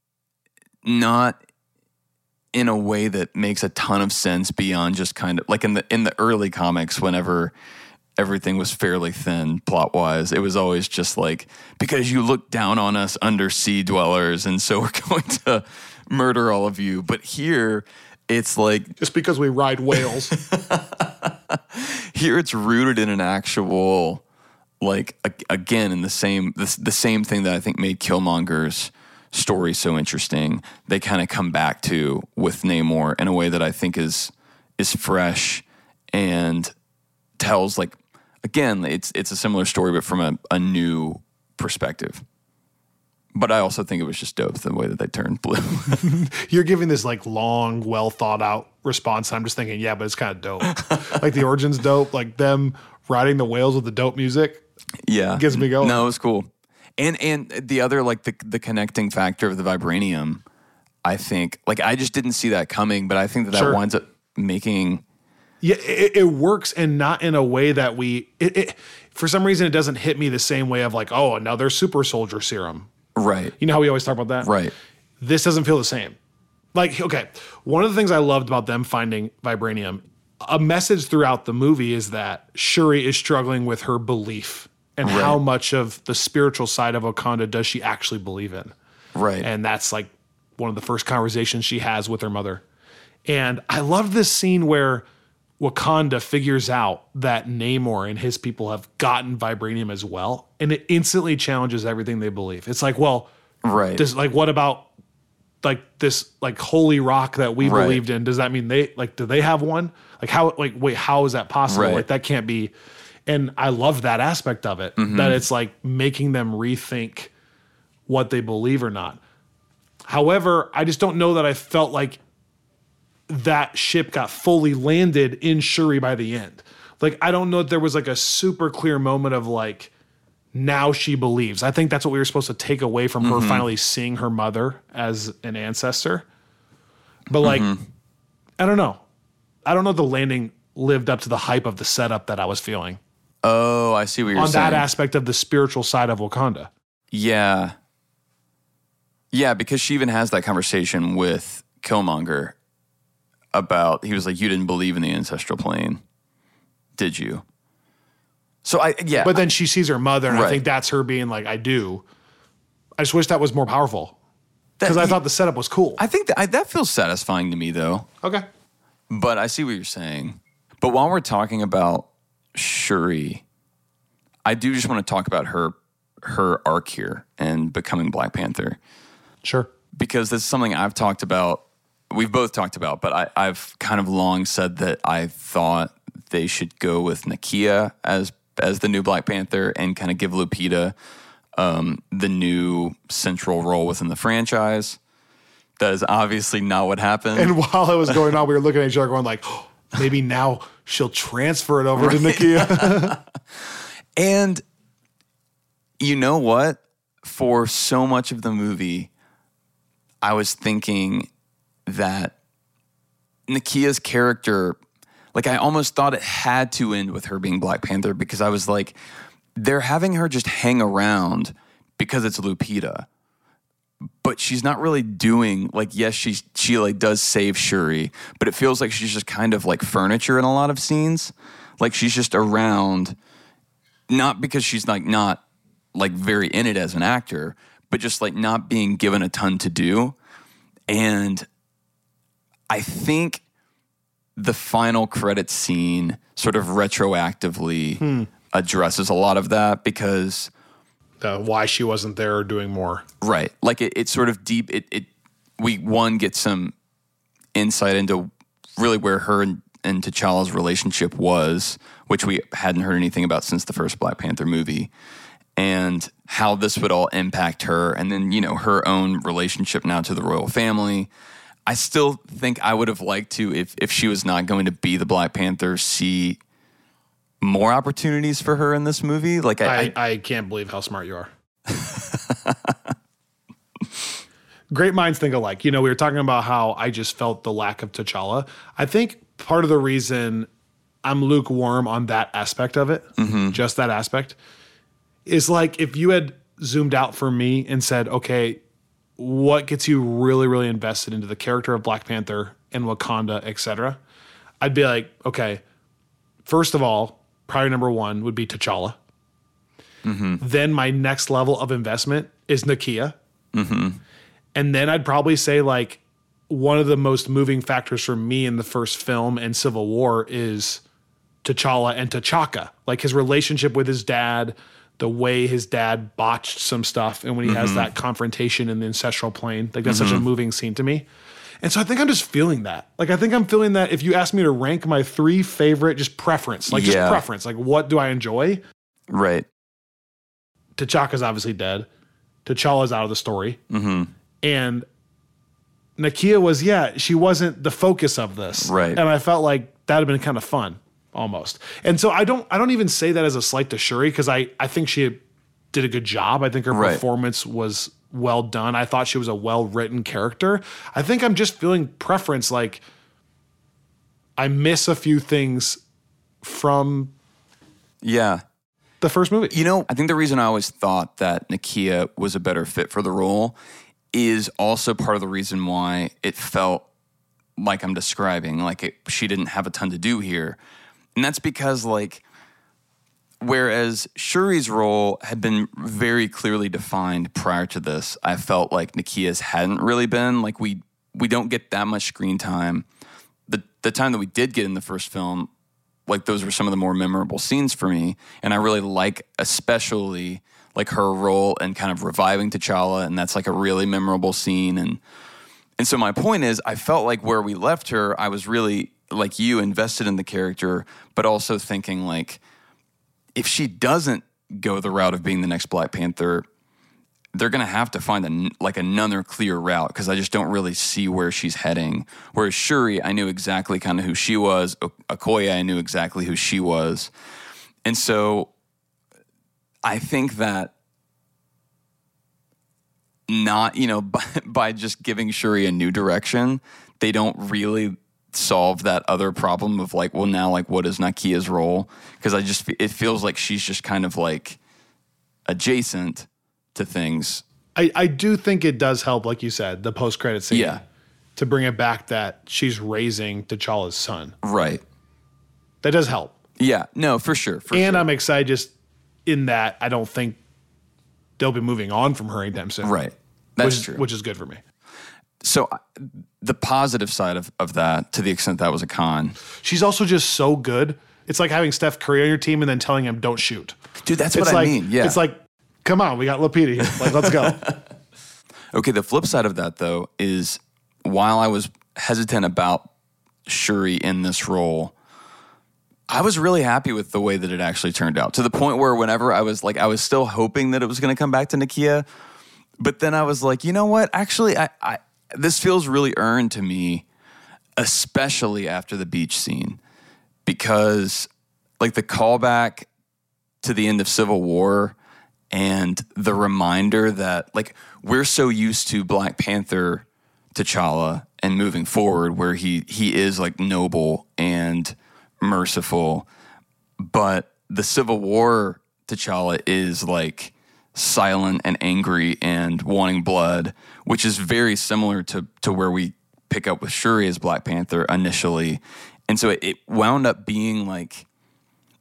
not in a way that makes a ton of sense beyond just kind of like in the in the early comics whenever everything was fairly thin plot-wise. It was always just like, because you look down on us undersea dwellers and so we're going to murder all of you. But here it's like, just because we ride whales. here it's rooted in an actual, like, a- again, in the same the, the same thing that I think made Killmonger's story so interesting. They kind of come back to with Namor in a way that I think is is fresh and tells, like, again, it's it's a similar story but from a, a new perspective. But I also think it was just dope the way that they turned blue. You're giving this like long, well thought out response. I'm just thinking, yeah, but it's kind of dope. Like the origin's dope. Like them riding the whales with the dope music. Yeah, Gets me going. No, it was cool. And and the other, like the the connecting factor of the vibranium, I think, like I just didn't see that coming, but I think that that Sure. winds up making. Yeah, it, it works, and not in a way that we. It, it for some reason it doesn't hit me the same way of like, oh, another super soldier serum. Right. You know how we always talk about that? Right. This doesn't feel the same. Like, okay, one of the things I loved about them finding vibranium, a message throughout the movie is that Shuri is struggling with her belief and Right. how much of the spiritual side of Wakanda does she actually believe in. Right. And that's like one of the first conversations she has with her mother. And I love this scene where Wakanda figures out that Namor and his people have gotten vibranium as well. And it instantly challenges everything they believe. It's like, well, right. does like what about like this like holy rock that we Right. believed in? Does that mean they like do they have one? Like how like wait, how is that possible? Right. Like that can't be. And I love that aspect of it. Mm-hmm. That it's like making them rethink what they believe or not. However, I just don't know that I felt like that ship got fully landed in Shuri by the end. Like, I don't know if there was like a super clear moment of like, now she believes. I think that's what we were supposed to take away from her finally seeing her mother as an ancestor. But like, I don't know. I don't know if the landing lived up to the hype of the setup that I was feeling Oh, I see what you're on saying. that aspect of the spiritual side of Wakanda. Yeah. Yeah, because she even has that conversation with Killmonger about, he was like, you didn't believe in the ancestral plane, did you? So I, yeah. But then she sees her mother, and I Right. think that's her being like, I do. I just wish that was more powerful because That- I thought the setup was cool. I think that, I, that feels satisfying to me though. Okay. But I see what you're saying. But while we're talking about Shuri, I do just want to talk about her her arc here and becoming Black Panther, Sure. because this is something I've talked about. We've both talked about, but I, I've kind of long said that I thought they should go with Nakia as as the new Black Panther and kind of give Lupita um, the new central role within the franchise. That is obviously not what happened. And while it was going on, we were looking at each other going like, oh, maybe now she'll transfer it over to Nakia. And you know what? For so much of the movie, I was thinking that Nakia's character, like I almost thought it had to end with her being Black Panther, because I was like, they're having her just hang around because it's Lupita. But she's not really doing, like, yes, she, she like does save Shuri, but it feels like she's just kind of like furniture in a lot of scenes. Like she's just around, not because she's like not like very in it as an actor, but just like not being given a ton to do. And I think the final credits scene sort of retroactively hmm. addresses a lot of that, because the why she wasn't there or doing more. Right. Like it, it's sort of deep. It, it, we one get some insight into really where her and, and T'Challa's relationship was, which we hadn't heard anything about since the first Black Panther movie, and how this would all impact her. And then, you know, her own relationship now to the royal family. I still think I would have liked to, if, if she was not going to be the Black Panther, see more opportunities for her in this movie. Like I, I, I can't believe how smart you are. Great minds think alike. You know, we were talking about how I just felt the lack of T'Challa. I think part of the reason I'm lukewarm on that aspect of it, mm-hmm. just that aspect, is like if you had zoomed out for me and said, okay, what gets you really, really invested into the character of Black Panther and Wakanda, et cetera, I'd be like, okay, first of all, priority number one would be T'Challa. Mm-hmm. Then my next level of investment is Nakia. Mm-hmm. And then I'd probably say like one of the most moving factors for me in the first film and Civil War is T'Challa and T'Chaka. Like his relationship with his dad, the way his dad botched some stuff, and when he mm-hmm. has that confrontation in the ancestral plane. Like that's mm-hmm. such a moving scene to me. And so I think I'm just feeling that. Like I think I'm feeling that if you ask me to rank my three favorite, just preference, like yeah. just preference, like what do I enjoy? Right. T'Chaka's obviously dead. T'Challa's out of the story. Mm-hmm. And Nakia was, yeah, she wasn't the focus of this. Right. And I felt like that'd have been kind of fun almost. And so I don't I don't even say that as a slight to Shuri, because I, I think she did a good job. I think her right. performance was well done. I thought she was a well-written character. I think I'm just feeling preference, like I miss a few things from yeah. the first movie. You know, I think the reason I always thought that Nakia was a better fit for the role is also part of the reason why it felt like I'm describing, like it, she didn't have a ton to do here. And that's because, like, whereas Shuri's role had been very clearly defined prior to this, I felt like Nakia's hadn't really been. Like, we we don't get that much screen time. The the time that we did get in the first film, like, those were some of the more memorable scenes for me. And I really like, especially, like, her role in kind of reviving T'Challa, and that's, like, a really memorable scene. And and so my point is, I felt like where we left her, I was really, like you, invested in the character, but also thinking, like, if she doesn't go the route of being the next Black Panther, they're going to have to find a, like another clear route, because I just don't really see where she's heading. Whereas Shuri, I knew exactly kind of who she was. O- Okoye, I knew exactly who she was. And so I think that not, you know, by, by just giving Shuri a new direction, they don't really solve that other problem of like, well, now, like, what is Nakia's role? Because I just, it feels like she's just kind of like adjacent to things. I, I do think it does help, like you said, the post-credit scene. Yeah. To bring it back that she's raising T'Challa's son. Right. That does help. Yeah. No, for sure. For and sure. I'm excited just in that I don't think they'll be moving on from her anytime soon. Right. That's which, true. Which is good for me. So the positive side of, of that, to the extent that was a con. She's also just so good. It's like having Steph Curry on your team and then telling him, don't shoot. Dude, that's it's what like, I mean. Yeah. It's like, come on, we got Lupita here. Like, let's go. Okay, the flip side of that, though, is while I was hesitant about Shuri in this role, I was really happy with the way that it actually turned out, to the point where whenever I was like, I was still hoping that it was going to come back to Nakia, but then I was like, you know what? Actually, I, I this feels really earned to me, especially after the beach scene, because like the callback to the end of Civil War and the reminder that, like, we're so used to Black Panther T'Challa and moving forward where he he is like noble and merciful, but the Civil War T'Challa is like silent and angry and wanting blood, which is very similar to to where we pick up with Shuri as Black Panther initially. And so it, it wound up being like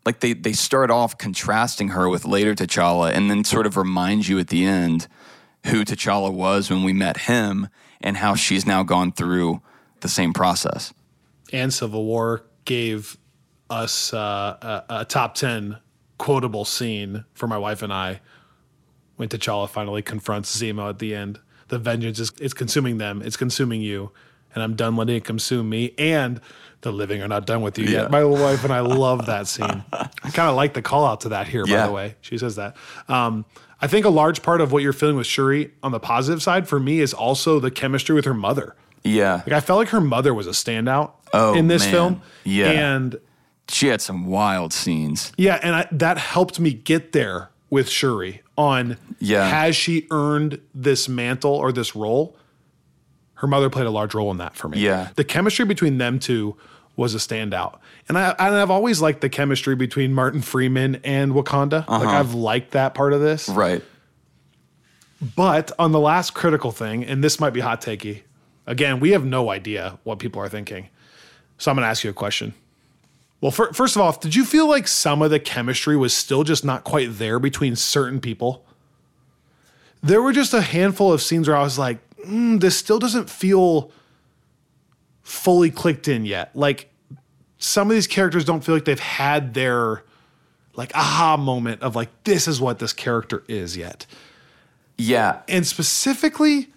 like they they start off contrasting her with later T'Challa, and then sort of remind you at the end who T'Challa was when we met him, and how she's now gone through the same process. And Civil War gave us uh, a, a top ten quotable scene for my wife and I when T'Challa finally confronts Zemo at the end. The vengeance is it's consuming them. It's consuming you. And I'm done letting it consume me. And the living are not done with you Yeah. yet. My wife and I love that scene. I kind of like the call out to that here, Yeah. by the way. She says that. Um, I think a large part of what you're feeling with Shuri on the positive side for me is also the chemistry with her mother. Yeah. Like I felt like her mother was a standout Oh, in this man. film. Yeah. And She had some wild scenes. yeah, and I, that helped me get there with Shuri on Yeah. has she earned this mantle or this role? Her mother played a large role in that for me. Yeah. The chemistry between them two was a standout. And, I, and I've always liked the chemistry between Martin Freeman and Wakanda. Uh-huh. Like I've liked that part of this. Right. But on the last critical thing, and this might be hot takey, again, we have no idea what people are thinking. So I'm going to ask you a question. Well, fir- first of all, did you feel like some of the chemistry was still just not quite there between certain people? There were just a handful of scenes where I was like, mm, this still doesn't feel fully clicked in yet. Like some of these characters don't feel like they've had their like aha moment of like, this is what this character is yet. Yeah. And specifically,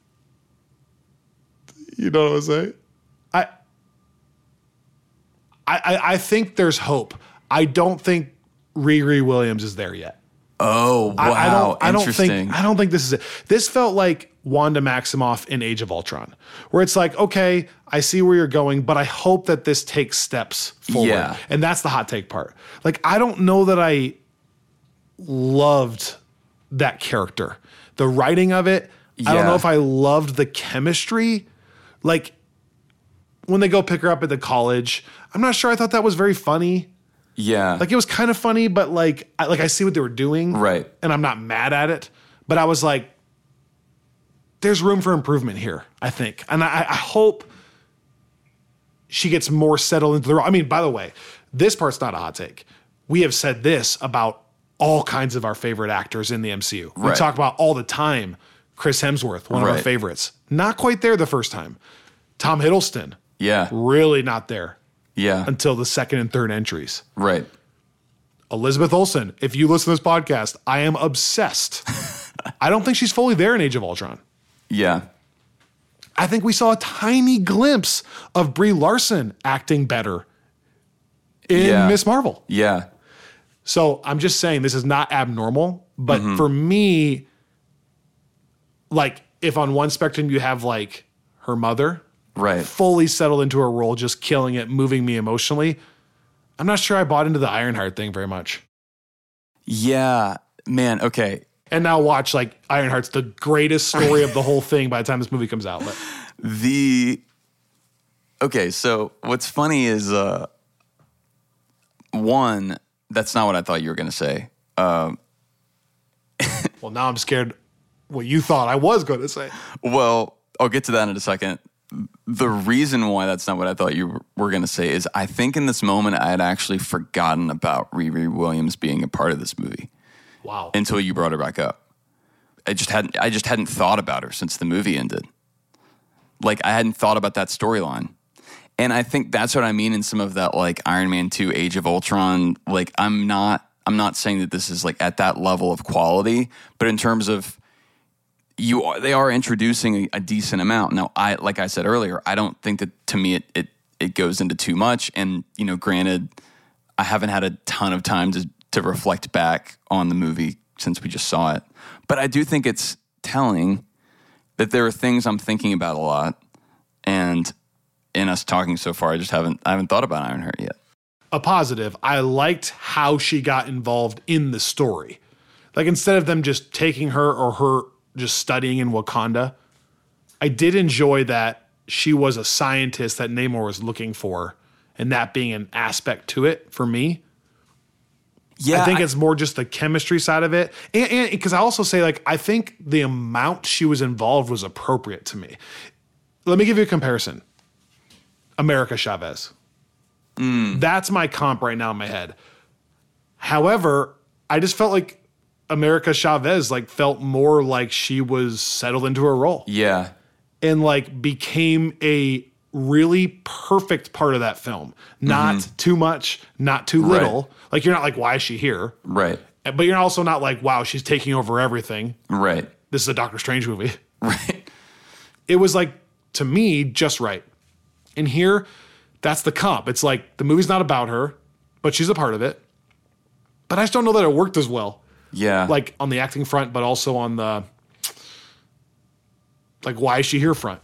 you know what I'm saying? I, I, I think there's hope. I don't think Riri Williams is there yet. Oh, wow. I, I don't. I don't Interesting. think. I don't think this is it. This felt like Wanda Maximoff in Age of Ultron, where it's like, okay, I see where you're going, but I hope that this takes steps forward. Yeah. And that's the hot take part. Like, I don't know that I loved that character. The writing of it, I don't Yeah. know if I loved the chemistry. Like, when they go pick her up at the college, I'm not sure I thought that was very funny. Yeah. Like, it was kind of funny, but like, I, like I see what they were doing. Right. And I'm not mad at it. But I was like, there's room for improvement here, I think. And I, I hope she gets more settled into the role. I mean, by the way, this part's not a hot take. We have said this about all kinds of our favorite actors in the M C U. We Right. talk about all the time Chris Hemsworth, one of our Right. favorites. Not quite there the first time. Tom Hiddleston, yeah. really not there Yeah. until the second and third entries. Right. Elizabeth Olsen, if you listen to this podcast, I am obsessed. I don't think she's fully there in Age of Ultron. Yeah. I think we saw a tiny glimpse of Brie Larson acting better in Yeah. Miss Marvel. Yeah. So I'm just saying this is not abnormal, but Mm-hmm. for me, like if on one spectrum you have like her mother Right. fully settled into her role, just killing it, moving me emotionally, I'm not sure I bought into the Ironheart thing very much. Yeah. Man, okay. And now watch like Ironheart's the greatest story of the whole thing by the time this movie comes out. But The Okay, so what's funny is uh one, that's not what I thought you were going to say. Um well, now I'm scared what you thought I was going to say. Well, I'll get to that in a second. The reason why that's not what I thought you were going to say is I think in this moment I had actually forgotten about Riri Williams being a part of this movie Wow. until you brought her back up. I just hadn't I just hadn't thought about her since the movie ended. Like I hadn't thought about that storyline. And I think that's what I mean in some of that like Iron Man two Age of Ultron. Like I'm not I'm not saying that this is like at that level of quality, but in terms of you are, they are introducing a, a decent amount. Now, I like I said earlier, I don't think that to me it, it it goes into too much. And you know, granted, I haven't had a ton of time to to reflect back on the movie since we just saw it, but I do think it's telling that there are things I'm thinking about a lot, and in us talking so far, I just haven't I haven't thought about Ironheart yet. A positive, I liked how she got involved in the story. Like instead of them just taking her or her just studying in Wakanda, I did enjoy that she was a scientist that Namor was looking for, and that being an aspect to it for me. Yeah, I think it's more just the chemistry side of it. And because I also say, like, I think the amount she was involved was appropriate to me. Let me give you a comparison. America Chavez. That's my comp right now in my head. However, I just felt like America Chavez like felt more like she was settled into her role. Yeah. And like became a really perfect part of that film. Not mm-hmm. too much, not too little. Right. Like you're not like, why is she here? Right. But you're also not like, wow, she's taking over everything. Right. This is a Doctor Strange movie. Right. It was like, to me, just right. And here, that's the comp. It's like the movie's not about her, but she's a part of it. But I just don't know that it worked as well. Yeah. Like on the acting front, but also on the, like, why is she here front?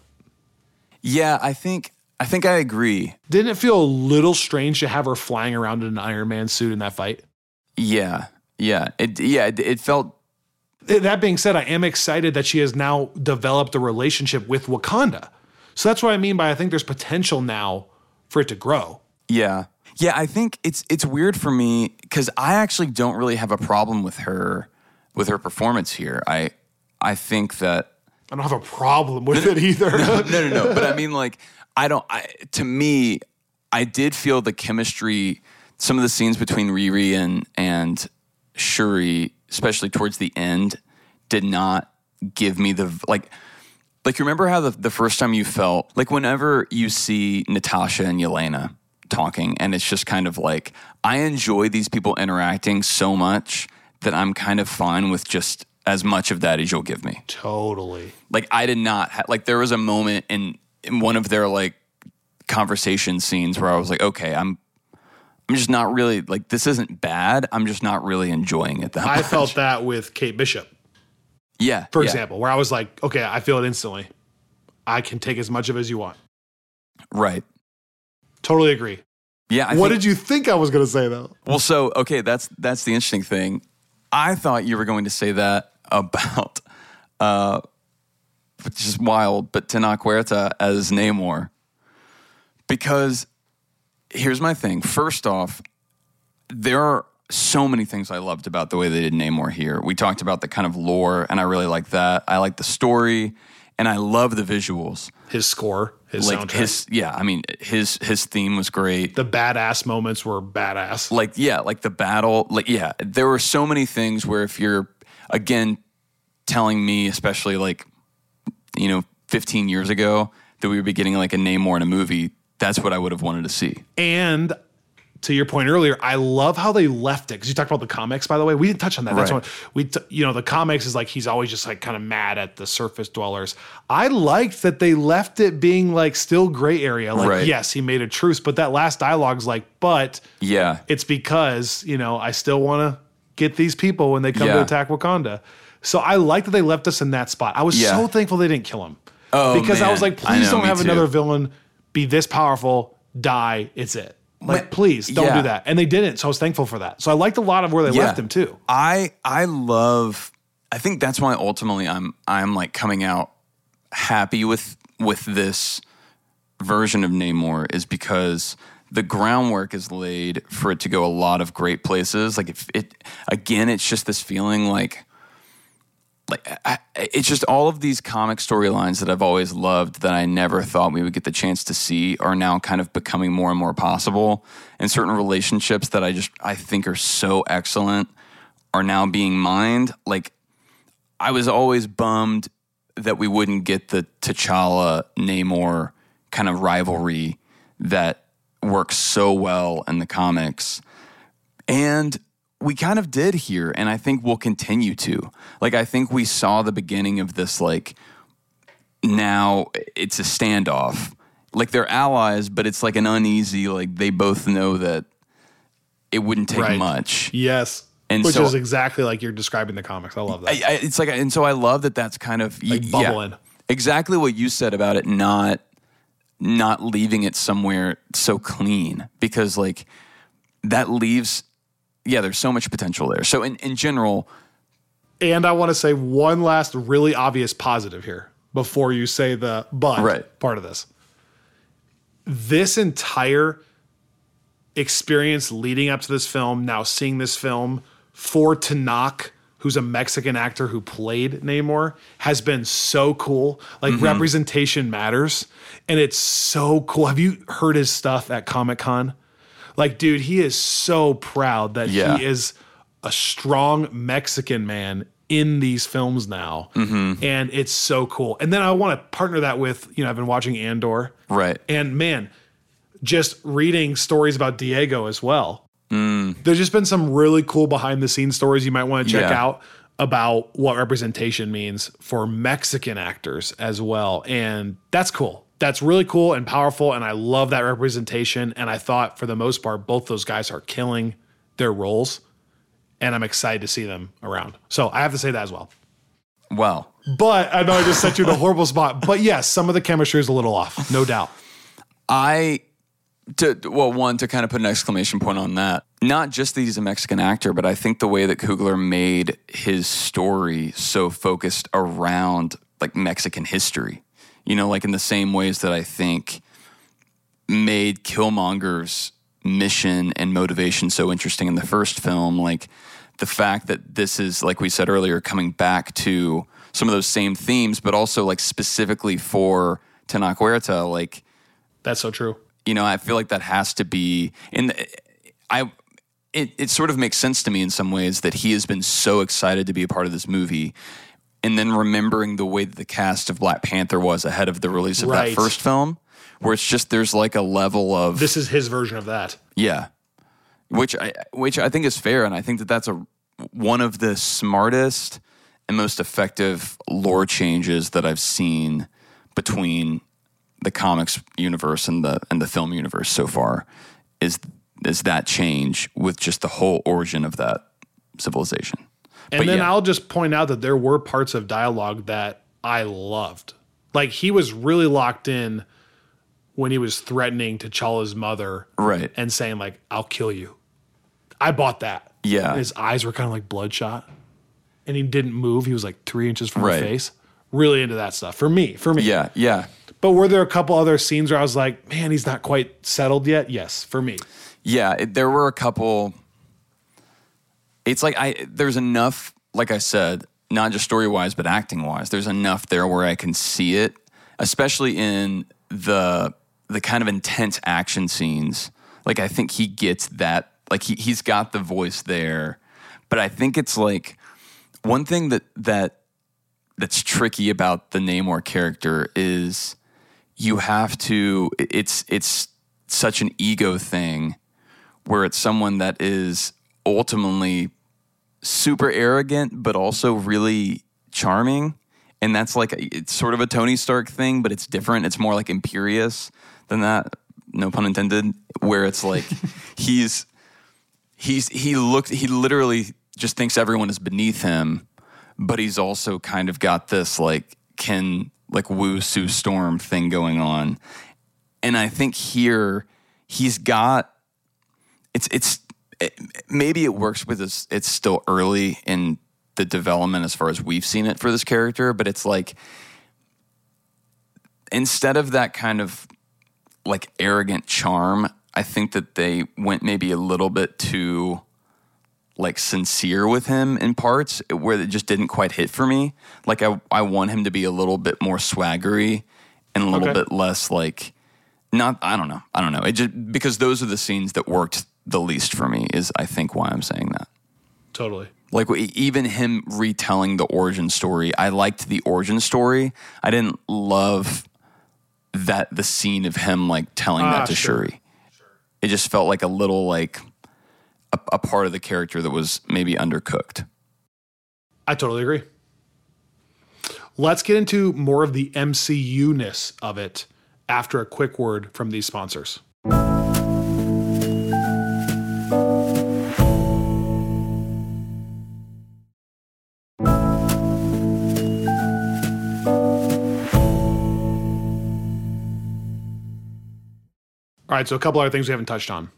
Yeah, I think I think I agree. Didn't it feel a little strange to have her flying around in an Iron Man suit in that fight? Yeah, yeah, it yeah it, it felt. That being said, I am excited that she has now developed a relationship with Wakanda. So that's what I mean by I think there's potential now for it to grow. Yeah, yeah. I think it's it's weird for me because I actually don't really have a problem with her with her performance here. I I think that. I don't have a problem with it either. no, no, no, no. But I mean, like, I don't, I, to me, I did feel the chemistry, some of the scenes between Riri and, and Shuri, especially towards the end, did not give me the, like, like, remember how the, the first time you felt, like, whenever you see Natasha and Yelena talking, and it's just kind of like, I enjoy these people interacting so much that I'm kind of fine with just as much of that as you'll give me. Totally. Like I did not ha- like there was a moment in, in one of their like conversation scenes where I was like, okay, I'm I'm just not really like this isn't bad. I'm just not really enjoying it that I much. felt that with Kate Bishop. Yeah. For yeah. example, where I was like, okay, I feel it instantly. I can take as much of it as you want. Right. Totally agree. Yeah. I what think, did you think I was going to say though? Well, so okay, that's that's the interesting thing. I thought you were going to say that about, uh, which is wild, but Tenoch Huerta as Namor. Because here's my thing. First off, there are so many things I loved about the way they did Namor here. We talked about the kind of lore, and I really like that. I like the story, and I love the visuals. His score, his like soundtrack. His, yeah, I mean, his his theme was great. The badass moments were badass. Like, yeah, like the battle. Like, yeah, there were so many things where if you're, again, telling me, especially like, you know, fifteen years ago, that we would be getting like a Namor in a movie, that's what I would have wanted to see. And to your point earlier, I love how they left it. Because you talked about the comics, by the way. We didn't touch on that. Right. That's what we, t- you know, the comics is like he's always just like kind of mad at the surface dwellers. I liked that they left it being like still gray area. Like, right. yes, he made a truce, but that last dialogue's like, but yeah, it's because, you know, I still want to get these people when they come yeah. to attack Wakanda. So I like that they left us in that spot. I was yeah. so thankful they didn't kill him. Oh, because man. I was like, I please know, don't have too. another villain be this powerful, die, it's it. Like, Man, please don't yeah. do that. And they didn't, so I was thankful for that. So I liked a lot of where they yeah. left him too. I I love. I think that's why ultimately I'm I'm like coming out happy with with this version of Namor is because the groundwork is laid for it to go a lot of great places. Like if it again, it's just this feeling like. Like I, it's just all of these comic storylines that I've always loved that I never thought we would get the chance to see are now kind of becoming more and more possible. And certain relationships that I just I think are so excellent are now being mined. Like I was always bummed that we wouldn't get the T'Challa Namor kind of rivalry that works so well in the comics. And we kind of did here, and I think we'll continue to. Like, I think we saw the beginning of this, like, now it's a standoff. Like, they're allies, but it's like an uneasy, like, they both know that it wouldn't take right. much. Yes. And Which so, is exactly like you're describing the comics. I love that. I, I, it's like, and so I love that that's kind of like y- bubbling. Yeah, exactly what you said about it, not, not leaving it somewhere so clean, because, like, that leaves... Yeah, there's so much potential there. So in, in general... And I want to say one last really obvious positive here before you say the but right. part of this. This entire experience leading up to this film, now seeing this film for Tenoch, who's a Mexican actor who played Namor, has been so cool. Like mm-hmm. representation matters. And it's so cool. Have you heard his stuff at Comic-Con? Like, dude, he is so proud that Yeah. he is a strong Mexican man in these films now. Mm-hmm. And it's so cool. And then I want to partner that with, you know, I've been watching Andor. Right. And man, just reading stories about Diego as well. Mm. There's just been some really cool behind the scenes stories you might want to check Yeah. out about what representation means for Mexican actors as well. And that's cool. That's really cool and powerful. And I love that representation. And I thought for the most part, both those guys are killing their roles. And I'm excited to see them around. So I have to say that as well. Wow. But I know I just set you in a horrible spot. But yes, some of the chemistry is a little off, no doubt. I, to, well, one, to kind of put an exclamation point on that, not just that he's a Mexican actor, but I think the way that Coogler made his story so focused around like Mexican history, you know, like in the same ways that I think made Killmonger's mission and motivation so interesting in the first film, like the fact that this is, like we said earlier, coming back to some of those same themes, but also like specifically for Tenoch Huerta, like, That's so true. you know, I feel like that has to be in the, I, it, it sort of makes sense to me in some ways that he has been so excited to be a part of this movie. And then remembering the way that the cast of Black Panther was ahead of the release of Right. that first film, where it's just, there's like a level of, This is his version of that. yeah, which I, which I think is fair. And I think that that's a, one of the smartest and most effective lore changes that I've seen between the comics universe and the and the film universe so far is is that change with just the whole origin of that civilization. And But then yeah. I'll just point out that there were parts of dialogue that I loved. Like he was really locked in when he was threatening T'Challa's mother Right. and saying like, I'll kill you. I bought that. Yeah. And his eyes were kind of like bloodshot and he didn't move. He was like three inches from Right. her face. Really into that stuff for me, for me. Yeah, yeah. But were there a couple other scenes where I was like, man, he's not quite settled yet? Yes, for me. Yeah, it, there were a couple. It's like I there's enough, like I said, not just story wise, but acting wise. There's enough there where I can see it, especially in the the kind of intense action scenes. Like I think he gets that. Like he he's got the voice there, but I think it's like one thing that that that's tricky about the Namor character is you have to. It's it's such an ego thing where it's someone that is ultimately super arrogant, but also really charming. And that's like, a, it's sort of a Tony Stark thing, but it's different. It's more like imperious than that. No pun intended, where it's like, he's, he's, he looked, he literally just thinks everyone is beneath him, but he's also kind of got this like, can like woo Sue Storm thing going on. And I think here he's got, it's, it's, it, maybe it works with us. It's still early in the development as far as we've seen it for this character, but it's like instead of that kind of like arrogant charm, I think that they went maybe a little bit too like sincere with him in parts where it just didn't quite hit for me. Like I, I want him to be a little bit more swaggery and a little Okay. bit less like not, I don't know. I don't know. It just, because those are the scenes that worked the least for me is I think why I'm saying that. Totally. Like even him retelling the origin story, I liked the origin story. I didn't love that the scene of him like telling Ah, that to sure. Shuri. It just felt like a little like a, a part of the character that was maybe undercooked. I totally agree. Let's get into more of the M C U-ness of it after a quick word from these sponsors. All right, so a couple other things we haven't touched on.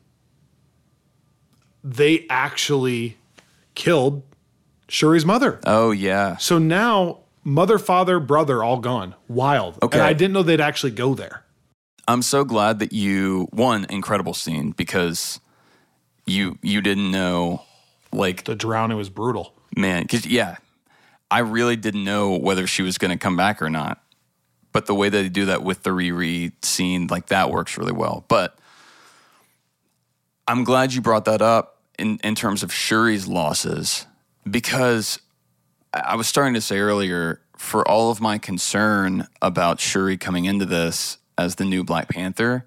They actually killed Shuri's mother. Oh yeah. So now mother, father, brother all gone. Wild. Okay. And I didn't know they'd actually go there. I'm so glad that you one incredible scene because you you didn't know like The drowning was brutal. man, because yeah, I really didn't know whether she was going to come back or not. But the way that they do that with the Riri scene, like that works really well. But I'm glad you brought that up in, in terms of Shuri's losses, because I was starting to say earlier, for all of my concern about Shuri coming into this as the new Black Panther,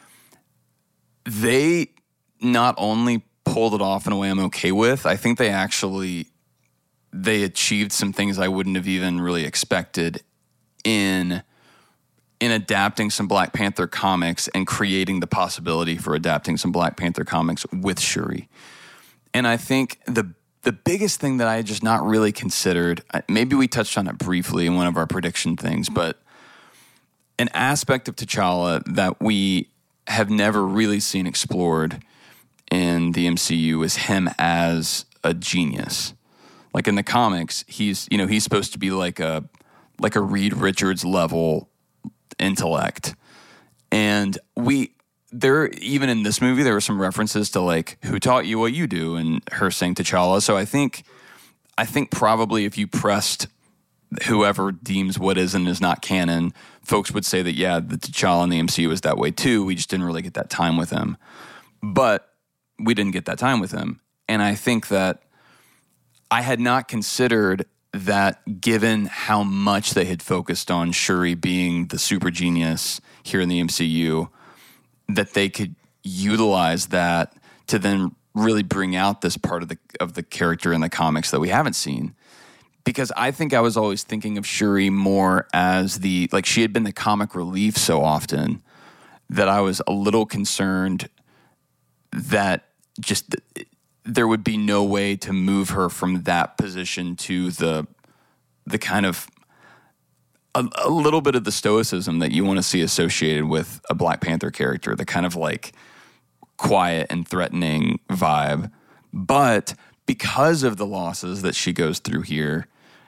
they not only pulled it off in a way I'm okay with, I think they actually, they achieved some things I wouldn't have even really expected in in adapting some Black Panther comics and creating the possibility for adapting some Black Panther comics with Shuri. And I think the the biggest thing that I had just not really considered, maybe we touched on it briefly in one of our prediction things, but an aspect of T'Challa that we have never really seen explored in the M C U is him as a genius. Like in the comics, he's, you know, he's supposed to be like a like a Reed Richards level intellect. And we there even in this movie there were some references to like, who taught you what you do, and her saying T'Challa. So I think I think probably if you pressed whoever deems what is and is not canon, folks would say that yeah, the T'Challa in the M C U is that way too. We just didn't really get that time with him. But we didn't get that time with him. And I think that I had not considered that, given how much they had focused on Shuri being the super genius here in the M C U, that they could utilize that to then really bring out this part of the of the character in the comics that we haven't seen. Because I think I was always thinking of Shuri more as the, like she had been the comic relief so often that I was a little concerned that just there would be no way to move her from that position to the the kind of a, a little bit of the stoicism that you want to see associated with a Black Panther character, the kind of like quiet and threatening vibe. But because of the losses that she goes through here,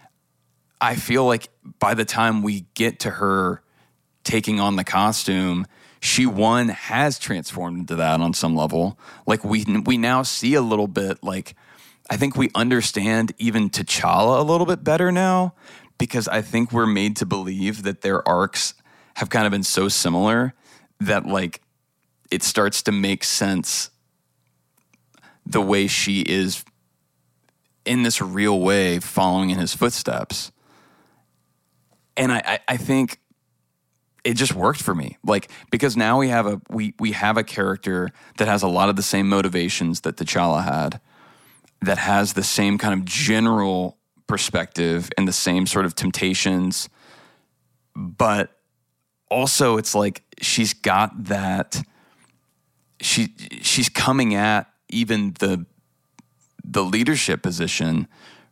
I feel like by the time we get to her taking on the costume, she, one, has transformed into that on some level. Like, we we now see a little bit, like, I think we understand even T'Challa a little bit better now, because I think we're made to believe that their arcs have kind of been so similar that, like, it starts to make sense the way she is in this real way following in his footsteps. And I, I, I think it just worked for me, like, because now we have a we we have a character that has a lot of the same motivations that T'Challa had, that has the same kind of general perspective and the same sort of temptations, but also it's like she's got that she she's coming at even the the leadership position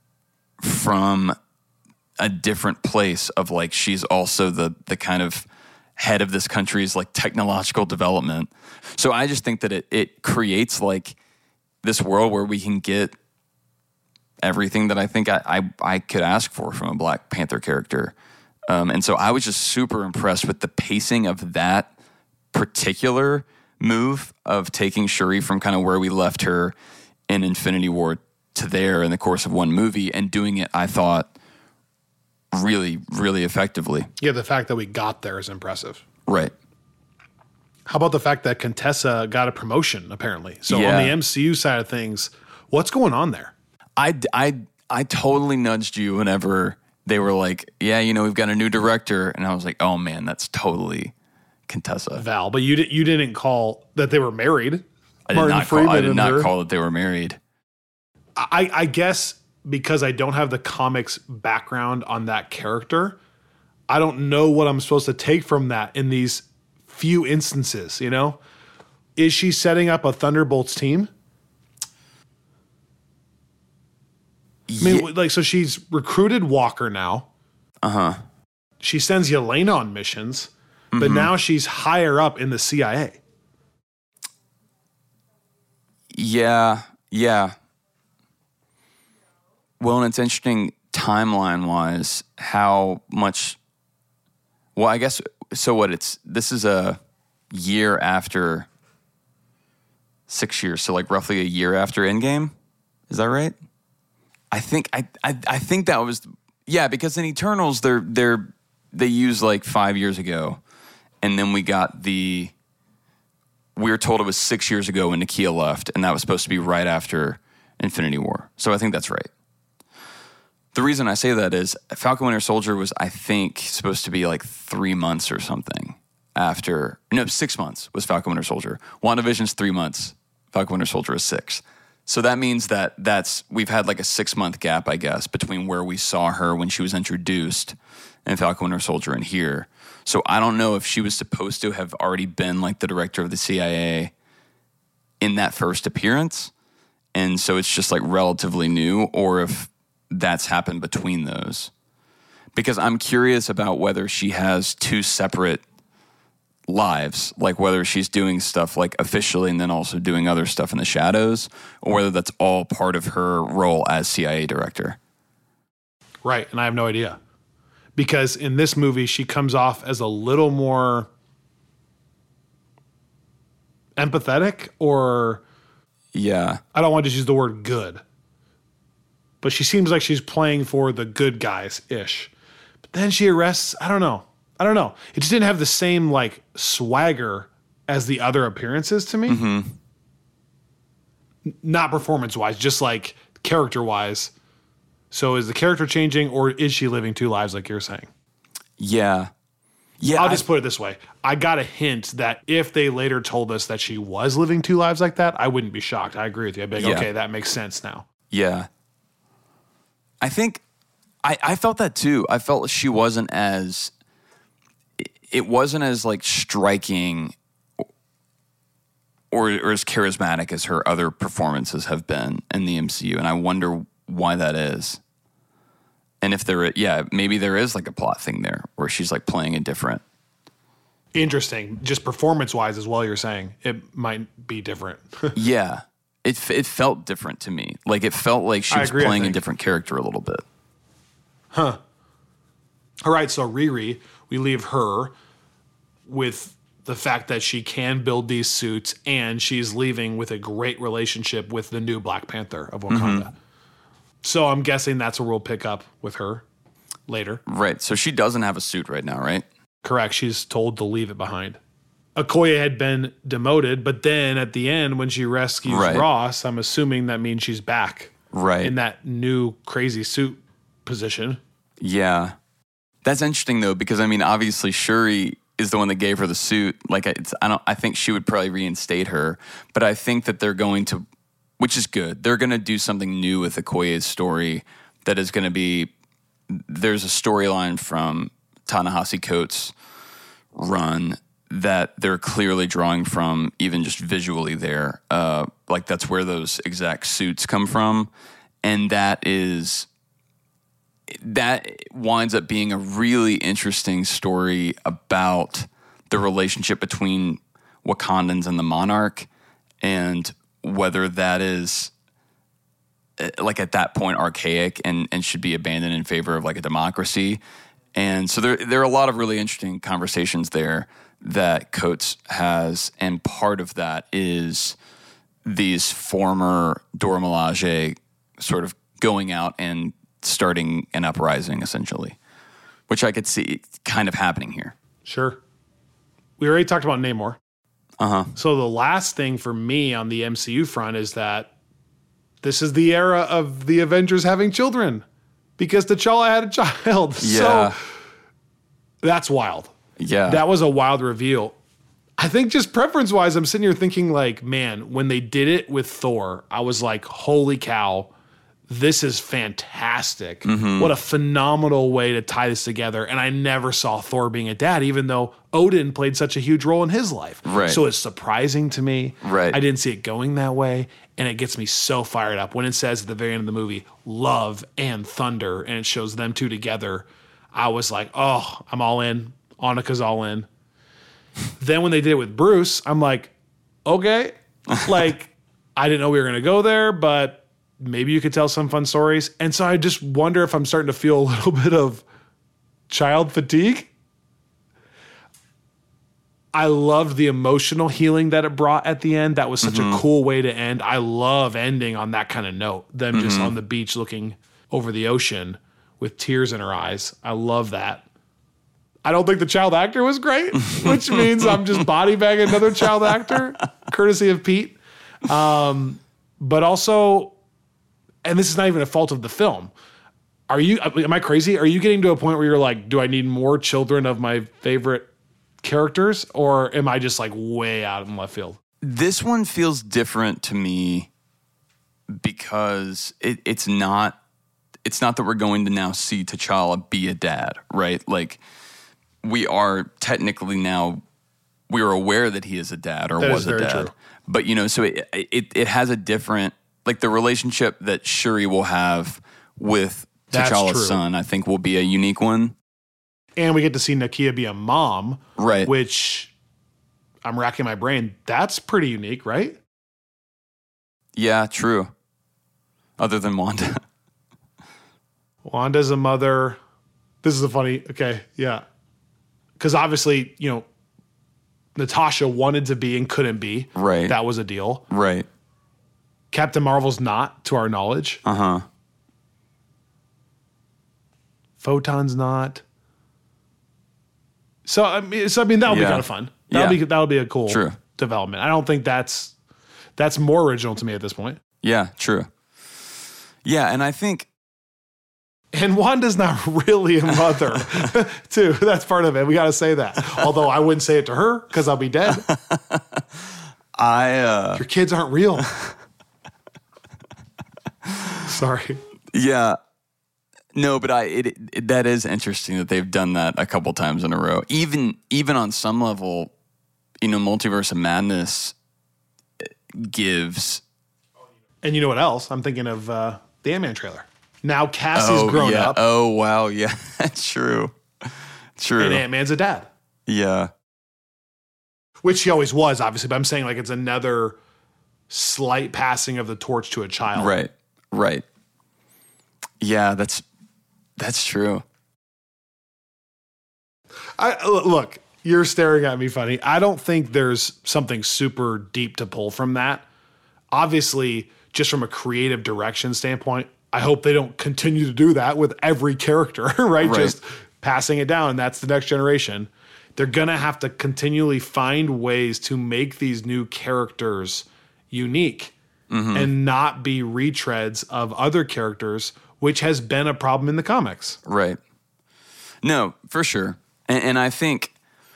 from a different place of, like, she's also the the kind of head of this country's, like, technological development. So I just think that it it creates, like, this world where we can get everything that I think I I, I could ask for from a Black Panther character. Um, and so I was just super impressed with the pacing of that particular move of taking Shuri from kind of where we left her in Infinity War to there in the course of one movie, and doing it, I thought, really, really effectively. Yeah, the fact that we got there is impressive. Right. How about the fact that Contessa got a promotion, apparently? So Yeah. on the M C U side of things, what's going on there? I, I, I totally nudged you whenever they were like, yeah, you know, we've got a new director. And I was like, oh, man, that's totally Contessa. Val, but you, di- you didn't call that they were married. I did Martin not, call, Freeman I did and not her. call that they were married. I, I guess because I don't have the comics background on that character, I don't know what I'm supposed to take from that in these few instances, you know? Is she setting up a Thunderbolts team? I mean, Yeah. like, so she's recruited Walker now. Uh-huh. She sends Yelena on missions, but Mm-hmm. now she's higher up in the C I A. Yeah, yeah. Well, and it's interesting timeline-wise how much. Well, I guess so. What it's this is a year after six years, so like roughly a year after Endgame. Is that right? I think I I, I think that was yeah because in Eternals they're they're they use like five years ago, and then we got the we were told it was six years ago when Nakia left, and that was supposed to be right after Infinity War. So I think that's right. The reason I say that is Falcon Winter Soldier was, I think, supposed to be like three months or something after, no, six months was Falcon Winter Soldier. WandaVision's three months. Falcon Winter Soldier is six. So that means that that's, we've had like a six month gap, I guess, between where we saw her when she was introduced in Falcon Winter Soldier and here. So I don't know if she was supposed to have already been like the director of the C I A in that first appearance. And so it's just like relatively new, or if that's happened between those. Because I'm curious about whether she has two separate lives, like whether she's doing stuff like officially and then also doing other stuff in the shadows, or whether that's all part of her role as C I A director. Right, and I have no idea. Because in this movie, she comes off as a little more empathetic, or... Yeah. I don't want to use the word good. But she seems like she's playing for the good guys-ish. But then she arrests, I don't know. I don't know. It just didn't have the same, like, swagger as the other appearances to me. Mm-hmm. N- not performance-wise, just, like, character-wise. So is the character changing, or is she living two lives like you're saying? Yeah. Yeah. I'll just put it this way. I got a hint that if they later told us that she was living two lives like that, I wouldn't be shocked. I agree with you. I'd be like, Yeah. okay, that makes sense now. Yeah. I think I, I felt that too. I felt she wasn't as, it wasn't as like striking or, or as charismatic as her other performances have been in the M C U. And I wonder why that is. And if there, yeah, maybe there is like a plot thing there where she's like playing a different. Interesting. Just performance-wise as well, you're saying it might be different. Yeah. It it felt different to me. Like it felt like she I was agree, I playing a think. different character a little bit. Huh. All right, so Riri, we leave her with the fact that she can build these suits, and she's leaving with a great relationship with the new Black Panther of Wakanda. Mm-hmm. So I'm guessing that's where we'll pick up with her later. Right. So she doesn't have a suit right now, right? Correct. She's told to leave it behind. Okoye had been demoted, but then at the end, when she rescues Right. Ross, I'm assuming that means she's back. Right. In that new crazy suit position. Yeah. That's interesting though, because I mean, obviously Shuri is the one that gave her the suit. Like it's, I don't, I think she would probably reinstate her, but I think that they're going to, which is good. They're going to do something new with Okoye's story that is going to be, there's a storyline from Ta-Nehisi Coates' run that they're clearly drawing from, even just visually there. Uh, like that's where those exact suits come from. And that is, that winds up being a really interesting story about the relationship between Wakandans and the Monarch, and whether that is like at that point archaic and, and should be abandoned in favor of like a democracy. And so there, there are a lot of really interesting conversations there that Coates has, and part of that is these former Dora Milaje sort of going out and starting an uprising, essentially, which I could see kind of happening here. Sure. We already talked about Namor. Uh-huh. So the last thing for me on the M C U front is that this is the era of the Avengers having children, because T'Challa had a child. Yeah. So that's wild. Yeah. That was a wild reveal. I think just preference-wise, I'm sitting here thinking like, man, when they did it with Thor, I was like, holy cow, this is fantastic. Mm-hmm. What a phenomenal way to tie this together. And I never saw Thor being a dad, even though Odin played such a huge role in his life. Right. So it's surprising to me. Right. I didn't see it going that way. And it gets me so fired up when it says at the very end of the movie, love and thunder, and it shows them two together. I was like, oh, I'm all in. Annika's all in. Then when they did it with Bruce, I'm like, okay. Like, I didn't know we were going to go there, but maybe you could tell some fun stories. And so I just wonder if I'm starting to feel a little bit of child fatigue. I loved the emotional healing that it brought at the end. That was such mm-hmm. a cool way to end. I love ending on that kind of note. Them mm-hmm. just on the beach looking over the ocean with tears in her eyes. I love that. I don't think the child actor was great, which means I'm just body bagging another child actor, courtesy of Pete. Um, but also, and this is not even a fault of the film. Are you, am I crazy? Are you getting to a point where you're like, do I need more children of my favorite characters? Or am I just like way out in left field? This one feels different to me because it, it's not, it's not that we're going to now see T'Challa be a dad, right? Like, we are technically now, we are aware that he is a dad or that was a dad. True. But, you know, so it, it it has a different, like the relationship that Shuri will have with T'Challa's son, I think will be a unique one. And we get to see Nakia be a mom. Right. Which, I'm racking my brain, that's pretty unique, right? Yeah, true. Other than Wanda. Wanda's a mother. This is a funny, okay, yeah. Because obviously, you know, Natasha wanted to be and couldn't be. Right. That was a deal. Right. Captain Marvel's not, to our knowledge. Uh-huh. Photon's not. So, I mean, so, I mean that'll yeah. be kind of fun. That'll, yeah. be, that'll be a cool true. development. I don't think that's that's more original to me at this point. Yeah, true. Yeah, and I think... And Wanda's not really a mother, too. That's part of it. We got to say that. Although I wouldn't say it to her because I'll be dead. I uh... Your kids aren't real. Sorry. Yeah. No, but I it, it, that is interesting that they've done that a couple times in a row. Even even on some level, you know, Multiverse of Madness gives. And you know what else? I'm thinking of uh, the Ant-Man trailer. Now Cassie's oh, grown yeah. up. Oh, wow. Yeah, true. True. And Ant-Man's a dad. Yeah. Which he always was, obviously. But I'm saying like it's another slight passing of the torch to a child. Right. Right. Yeah, that's that's true. I look, you're staring at me funny. I don't think there's something super deep to pull from that. Obviously, just from a creative direction standpoint, I hope they don't continue to do that with every character, right? right? Just passing it down, and that's the next generation. They're going to have to continually find ways to make these new characters unique mm-hmm. and not be retreads of other characters, which has been a problem in the comics. Right. No, for sure. And, and I think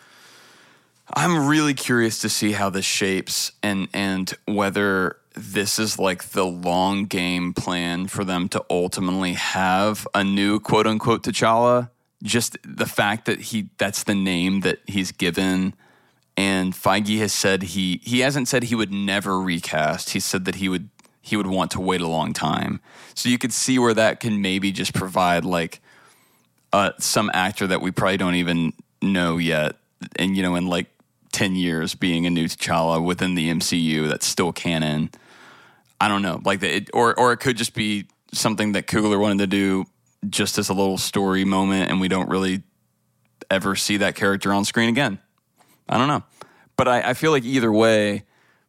I'm really curious to see how this shapes and and whether this is like the long game plan for them to ultimately have a new quote unquote T'Challa. Just the fact that he that's the name that he's given. And Feige has said he he hasn't said he would never recast. He said that he would he would want to wait a long time. So you could see where that can maybe just provide like uh, some actor that we probably don't even know yet. And, you know, in like ten years being a new T'Challa within the M C U that's still canon. I don't know. Like the, it, or, or it could just be something that Coogler wanted to do just as a little story moment and we don't really ever see that character on screen again. I don't know. But I, I feel like either way,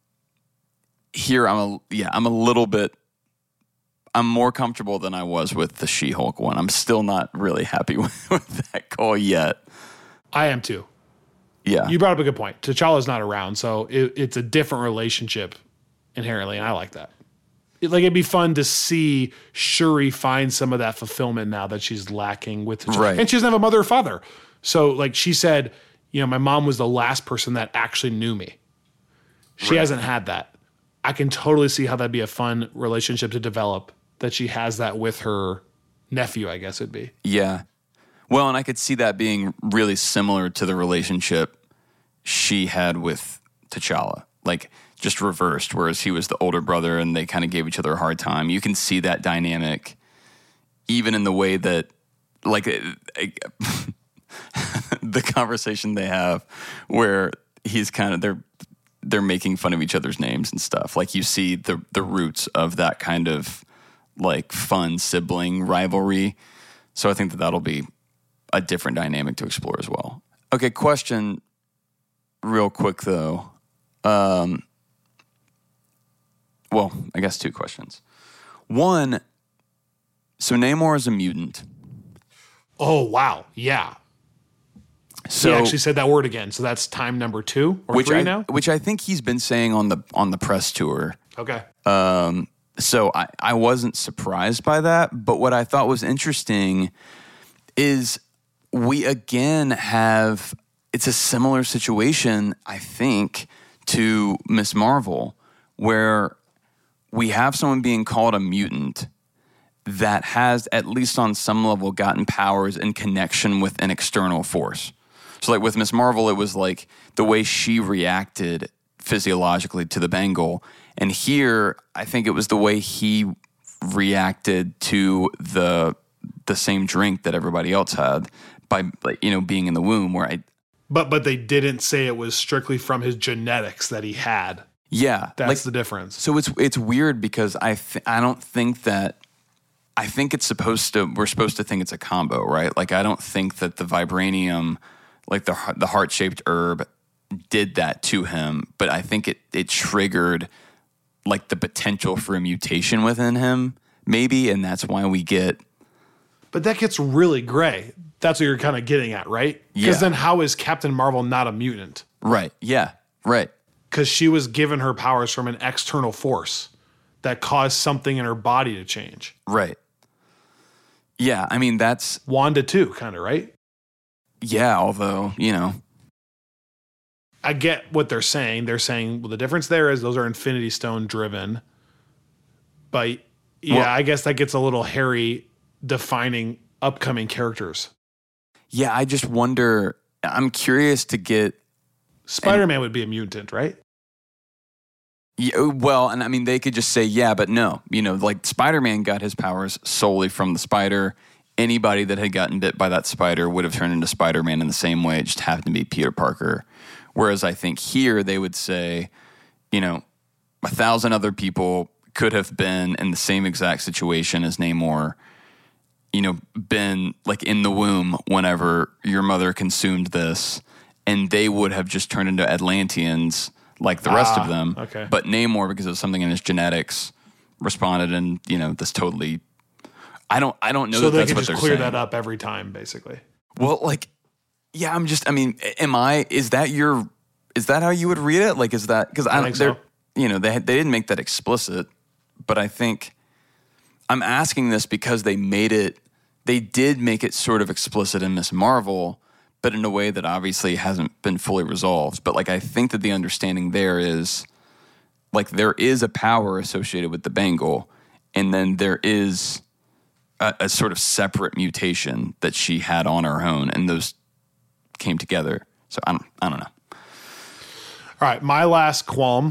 here I'm a yeah, I'm a little bit I'm more comfortable than I was with the She-Hulk one. I'm still not really happy with, with that call yet. I am too. Yeah. You brought up a good point. T'Challa's not around, so it, it's a different relationship inherently, and I like that. It, like it'd be fun to see Shuri find some of that fulfillment now that she's lacking with T'Challa. Right. And she doesn't have a mother or father. So like she said, you know, my mom was the last person that actually knew me. She right. hasn't had that. I can totally see how that'd be a fun relationship to develop, that she has that with her nephew, I guess it'd be. Yeah. Well, and I could see that being really similar to the relationship she had with T'Challa. Like, just reversed, whereas he was the older brother and they kind of gave each other a hard time. You can see that dynamic even in the way that, like, the conversation they have where he's kind of, they're they're making fun of each other's names and stuff. Like, you see the the roots of that kind of, like, fun sibling rivalry. So I think that that'll be a different dynamic to explore as well. Okay, question real quick, though. Um, well, I guess two questions. One, so Namor is a mutant. Oh, wow. Yeah. So, he actually said that word again. So that's time number two or which three I, now? Which I think he's been saying on the on the press tour. Okay. Um, so I, I wasn't surprised by that. But what I thought was interesting is we again have, it's a similar situation, I think, to Miz Marvel, where we have someone being called a mutant that has, at least on some level, gotten powers in connection with an external force. So like with Miz Marvel, it was like the way she reacted physiologically to the bangle. And here, I think it was the way he reacted to the the same drink that everybody else had by, like, you know, being in the womb, where I... But but they didn't say it was strictly from his genetics that he had. Yeah. That's like, the difference. So it's it's weird because I th- I don't think that... I think it's supposed to... We're supposed to think it's a combo, right? Like, I don't think that the vibranium... like the the heart-shaped herb did that to him, but I think it it triggered like the potential for a mutation within him, maybe, and that's why we get... But that gets really gray. That's what you're kind of getting at, right? Because Yeah. then how is Captain Marvel not a mutant? Right, yeah, right. Because she was given her powers from an external force that caused something in her body to change. Right. Yeah, I mean, that's... Wanda too, kind of, right? Yeah, although, you know... I get what they're saying. They're saying, well, the difference there is those are Infinity Stone driven. But yeah, Well- I guess that gets a little hairy defining upcoming characters. Yeah, I just wonder... I'm curious to get... Spider-Man would be a mutant, right? Yeah, well, and I mean, they could just say, yeah, but no. You know, like Spider-Man got his powers solely from the spider. Anybody that had gotten bit by that spider would have turned into Spider-Man in the same way. It just happened to be Peter Parker. Whereas I think here they would say, you know, a thousand other people could have been in the same exact situation as Namor, you know, been like in the womb whenever your mother consumed this, and they would have just turned into Atlanteans like the rest Ah, of them. okay. But Namor, because of something in his genetics, responded in, you know, this totally... I don't I don't know So that they that's can what just they're clear saying. that up every time, basically. Well, like, yeah, I'm just, I mean, am I, is that your, is that how you would read it? Like, is that, because I, I don't, think they're, so. you know, they had- they didn't make that explicit, but I think I'm asking this because they made it, they did make it sort of explicit in Miz Marvel, but in a way that obviously hasn't been fully resolved. But like, I think that the understanding there is, like, there is a power associated with the bangle, and then there is a, a sort of separate mutation that she had on her own, and those came together. So I don't, I don't know. All right, my last qualm.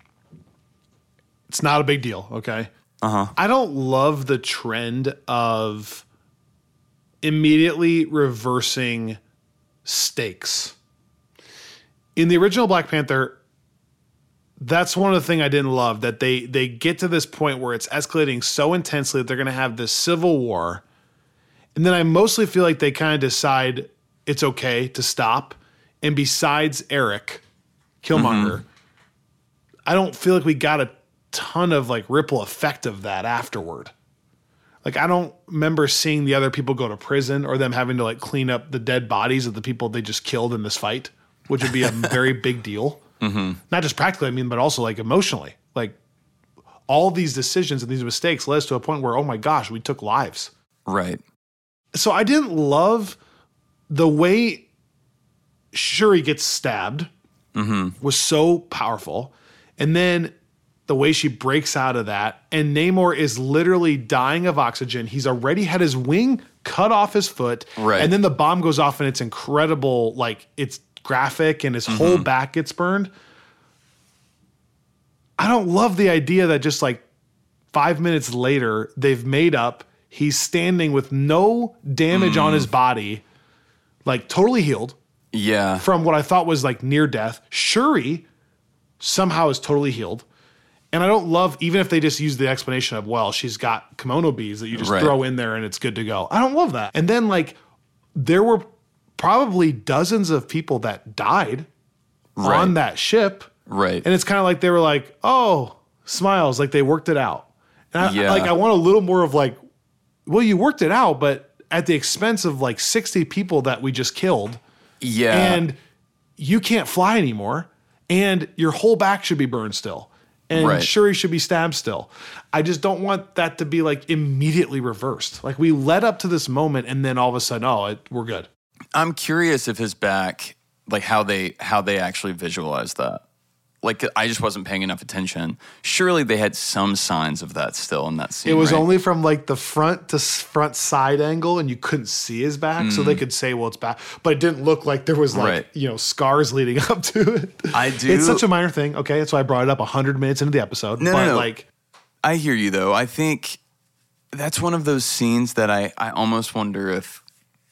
It's not a big deal, okay? Uh-huh. I don't love the trend of immediately reversing stakes. In the original Black Panther, that's one of the things I didn't love, that they they get to this point where it's escalating so intensely that they're going to have this civil war. And then I mostly feel like they kind of decide it's okay to stop. And besides Eric Killmonger, Mm-hmm. I don't feel like we got a ton of like ripple effect of that afterward. Like, I don't remember seeing the other people go to prison or them having to like clean up the dead bodies of the people they just killed in this fight, which would be a very big deal. Mm-hmm. Not just practically, I mean, but also like emotionally. Like, all these decisions and these mistakes led us to a point where, oh my gosh, we took lives. Right. So I didn't love the way Shuri gets stabbed was so powerful. And then the way she breaks out of that, and Namor is literally dying of oxygen. He's already had his wing cut off his foot. Right. And then the bomb goes off and it's incredible. Like, it's graphic and his whole back gets burned. I don't love the idea that just like five minutes later, they've made up. He's standing with no damage on his body, like totally healed Yeah. from what I thought was like near death. Shuri somehow is totally healed. And I don't love, even if they just use the explanation of, well, she's got kimono beads that you just Right. throw in there and it's good to go. I don't love that. And then like there were probably dozens of people that died Right. on that ship. Right. And it's kind of like they were like, oh, smiles, like they worked it out. And I, Yeah. like I want a little more of like, well, you worked it out, but at the expense of like sixty people that we just killed Yeah. And you can't fly anymore. And your whole back should be burned still. And Right. Shuri should be stabbed still. I just don't want that to be like immediately reversed. Like we led up to this moment and then all of a sudden, oh, it, we're good. I'm curious if his back, like how they how they actually visualize that. Like I just wasn't paying enough attention. Surely they had some signs of that still in that scene. It was right? only from like the front to s- front side angle, and you couldn't see his back, so they could say, "Well, it's back," but it didn't look like there was like Right. you know scars leading up to it. I do- It's such a minor thing. Okay, that's why I brought it up a hundred minutes into the episode. No, but no, no. like, I hear you though. I think that's one of those scenes that I, I almost wonder if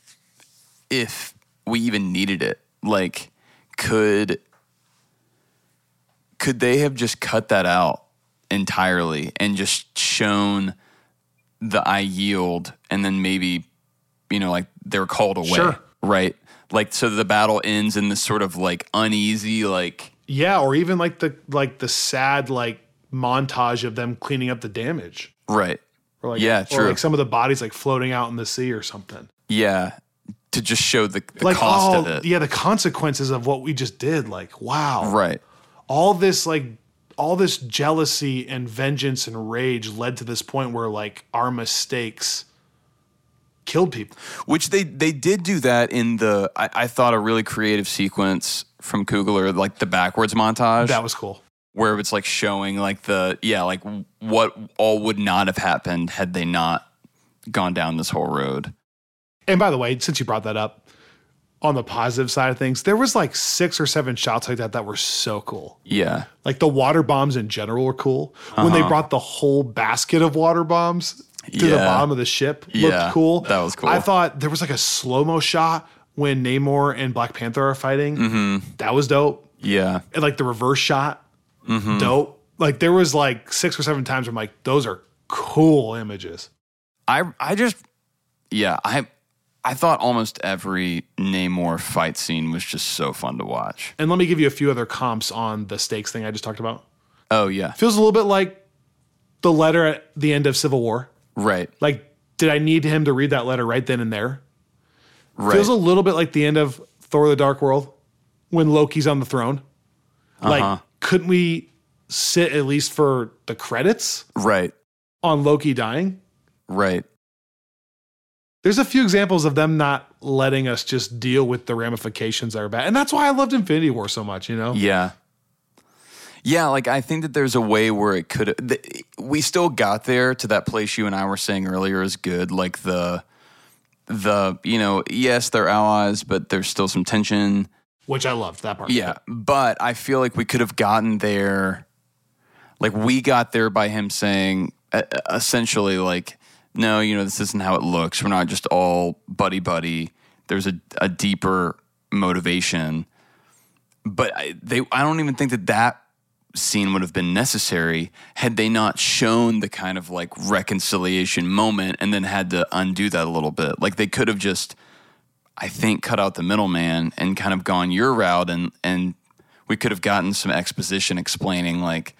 if we even needed it. Like, could could they have just cut that out entirely and just shown the I yield and then maybe, you know, like they're called away. Sure. Right? Like so the battle ends in this sort of like uneasy, like yeah, or even like the like the sad like montage of them cleaning up the damage. right. Or like, Yeah, Or true. like some of the bodies like floating out in the sea or something. Yeah. To just show the, the Like, cost oh, of it. yeah, the consequences of what we just did. Like, wow. Right. all this like all this jealousy and vengeance and rage led to this point where like our mistakes killed people. Which they they did do that in the I, I thought a really creative sequence from Kugler, like the backwards montage. That was cool. where it's like showing like the yeah, like what all would not have happened had they not gone down this whole road. And by the way, since you brought that up, on the positive side of things, there was like six or seven shots like that that were so cool. Yeah. Like the water bombs in general were cool. When they brought the whole basket of water bombs to the Yeah. bottom of the ship, looked Yeah, cool. that was cool. I thought there was like a slow-mo shot when Namor and Black Panther are fighting. Mm-hmm. That was dope. Yeah. And like the reverse shot, Mm-hmm. dope. Like there was like six or seven times where I'm like, those are cool images. I I just yeah, I I thought almost every Namor fight scene was just so fun to watch. And let me give you a few other comps on the stakes thing I just talked about. Oh yeah. Feels a little bit like the letter at the end of Civil War. Right. Like, did I need him to read that letter right then and there? Right. Feels a little bit like the end of Thor: The Dark World when Loki's on the throne. Like, Uh-huh. couldn't we sit at least for the credits right. on Loki dying? Right. There's a few examples of them not letting us just deal with the ramifications that are bad. And that's why I loved Infinity War so much, you know? Yeah. Yeah, like I think that there's a way where it could th- we still got there to that place you and I were saying earlier is good, like the the you know, yes, they're allies, but there's still some tension. Which I loved, that part. Yeah, but I feel like we could have gotten there like we got there by him saying uh, essentially like no, you know, this isn't how it looks. We're not just all buddy buddy. There's a a deeper motivation. But I, they I don't even think that that scene would have been necessary had they not shown the kind of like reconciliation moment and then had to undo that a little bit. Like they could have just, I think, cut out the middleman and kind of gone your route, and and we could have gotten some exposition explaining like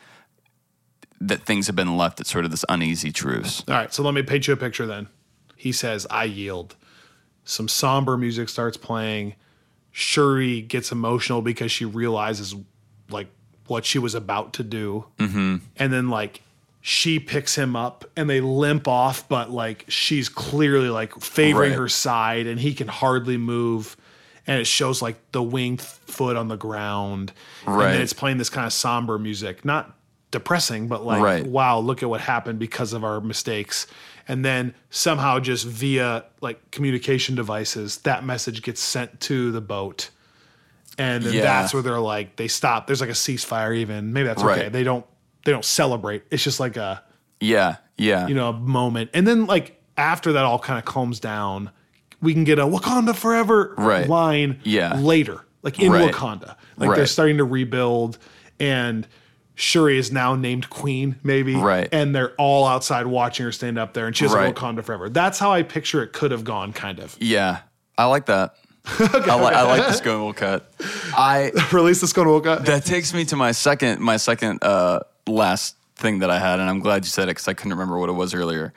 that things have been left at sort of this uneasy truce. All right, so let me paint you a picture then. He says, I yield. Some somber music starts playing. Shuri gets emotional because she realizes like what she was about to do. Mm-hmm. And then like she picks him up and they limp off, but like she's clearly like favoring Right. her side and he can hardly move. And it shows like the winged foot on the ground. And Right. then it's playing this kind of somber music. Not depressing, but like, Right. wow, look at what happened because of our mistakes. And then somehow just via like communication devices, that message gets sent to the boat. And then Yeah. that's where they're like, they stop. There's like a ceasefire even. Maybe that's Right. okay. They don't, they don't celebrate. It's just like a, Yeah, yeah. you know, a moment. And then like after that all kind of calms down, we can get a Wakanda forever Right. line Yeah. later, like in Right. Wakanda. Like they're Right. starting to rebuild and Shuri is now named queen, maybe. Right. And they're all outside watching her stand up there and she has Right. a Wakanda forever. That's how I picture it could have gone, kind of. Yeah, I like that. I, li- I like the Stonewall cut. I Release the Skonoka. that takes me to my second my second uh, last thing that I had, and I'm glad you said it because I couldn't remember what it was earlier.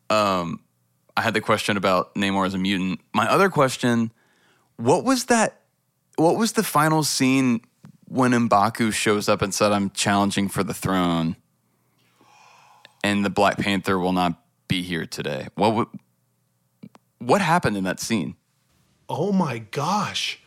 Um, I had the question about Namor as a mutant. My other question: what was that what was the final scene when M'Baku shows up and said, "I'm challenging for the throne, and the Black Panther will not be here today"? What w- what happened in that scene? Oh my gosh.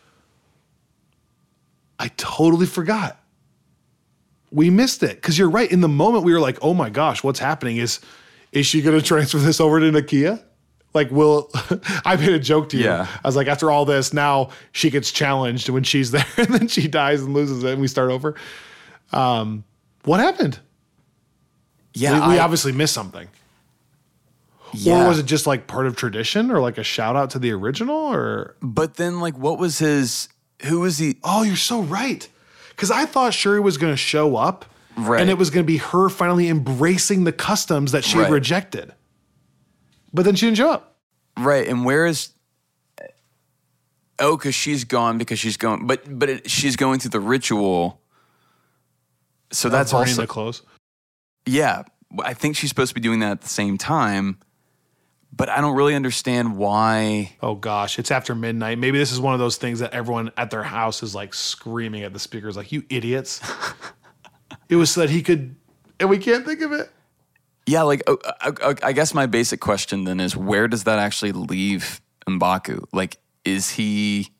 I totally forgot. We missed it. Because you're right. In the moment, we were like, oh my gosh, what's happening? Is is she going to transfer this over to Nakia? Like, will I made a joke to you. Yeah. I was like, after all this, now she gets challenged when she's there and then she dies and loses it and we start over. Um, what happened? Yeah, we, we I, obviously missed something. yeah. Or was it just like part of tradition or like a shout out to the original or? But then, like, what was his? Who was he? Oh, you're so right. Because I thought Shuri was going to show up Right. and it was going to be her finally embracing the customs that she Right. had rejected. But then she didn't show up. Right, and where is? Oh, because she's gone because she's going, but but it, she's going through the ritual. So that's Burning also the clothes. yeah. I think she's supposed to be doing that at the same time, but I don't really understand why. Oh gosh, it's after midnight. Maybe this is one of those things that everyone at their house is like screaming at the speakers, like, you idiots. It was so that he could, and we can't think of it. Yeah, like uh, uh, I guess my basic question then is, where does that actually leave M'Baku? Like, is he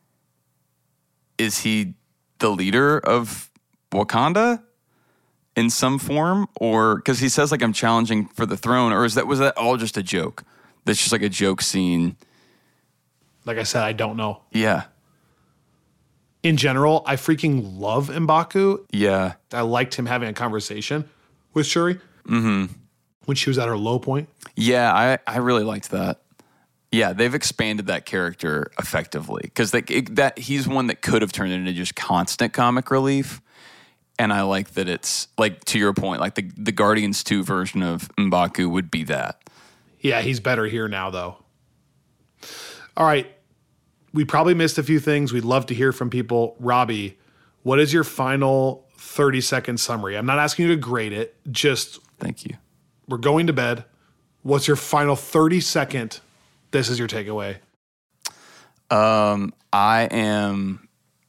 is he the leader of Wakanda in some form, or because he says like I'm challenging for the throne, or is that was that all just a joke? That's just like a joke scene. Like I said, I don't know. Yeah, In general, I freaking love M'Baku. yeah, I liked him having a conversation with Shuri mm-hmm. when she was at her low point. yeah. I I really liked that. Yeah, they've expanded that character effectively because like it, that he's one that could have turned into just constant comic relief, and I like that it's like to your point, like the the Guardians two version of M'Baku would be that. Yeah, he's better here now, though. All right. We probably missed a few things. We'd love to hear from people. Robbie, what is your final thirty second summary? I'm not asking you to grade it. Just, Thank you. we're going to bed. What's your final thirty second? This is your takeaway. Um, I am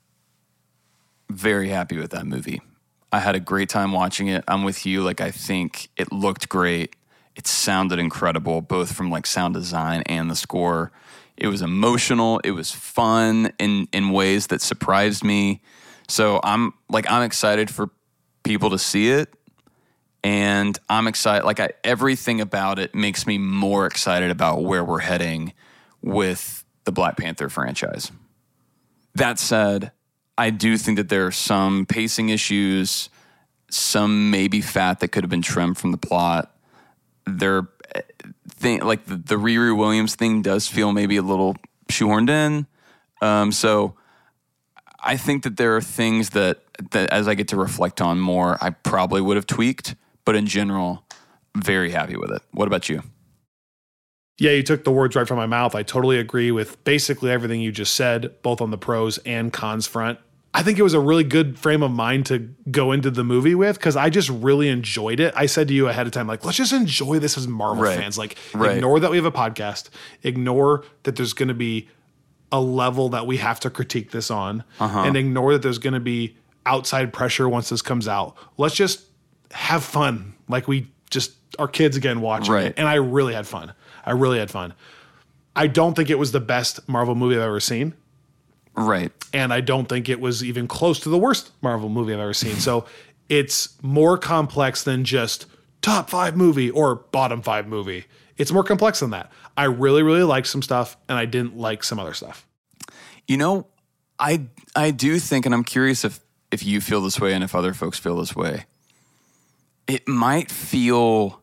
very happy with that movie. I had a great time watching it. I'm with you. Like, I think it looked great. It sounded incredible, both from like sound design and the score. It was emotional. It was fun in, in ways that surprised me. So I'm like, I'm excited for people to see it. And I'm excited. Like I, everything about it makes me more excited about where we're heading with the Black Panther franchise. That said, I do think that there are some pacing issues, some maybe fat that could have been trimmed from the plot. There, thing like the, the Riri Williams thing does feel maybe a little shoehorned in. Um, so I think that there are things that that as I get to reflect on more, I probably would have tweaked. But in general, very happy with it. What about you? Yeah, you took the words right from my mouth. I totally agree with basically everything you just said, both on the pros and cons front. I think it was a really good frame of mind to go into the movie with because I just really enjoyed it. I said to you ahead of time, like, let's just enjoy this as Marvel Right. fans. Like, Right. ignore that we have a podcast. Ignore that there's going to be a level that we have to critique this on. Uh-huh. And ignore that there's going to be outside pressure once this comes out. Let's just have fun. Like we just are kids again watching Right. it. And I really had fun. I really had fun. I don't think it was the best Marvel movie I've ever seen. Right. And I don't think it was even close to the worst Marvel movie I've ever seen. So it's more complex than just top five movie or bottom five movie. It's more complex than that. I really, really liked some stuff and I didn't like some other stuff. You know, I I do think, and I'm curious if if you feel this way and if other folks feel this way. It might feel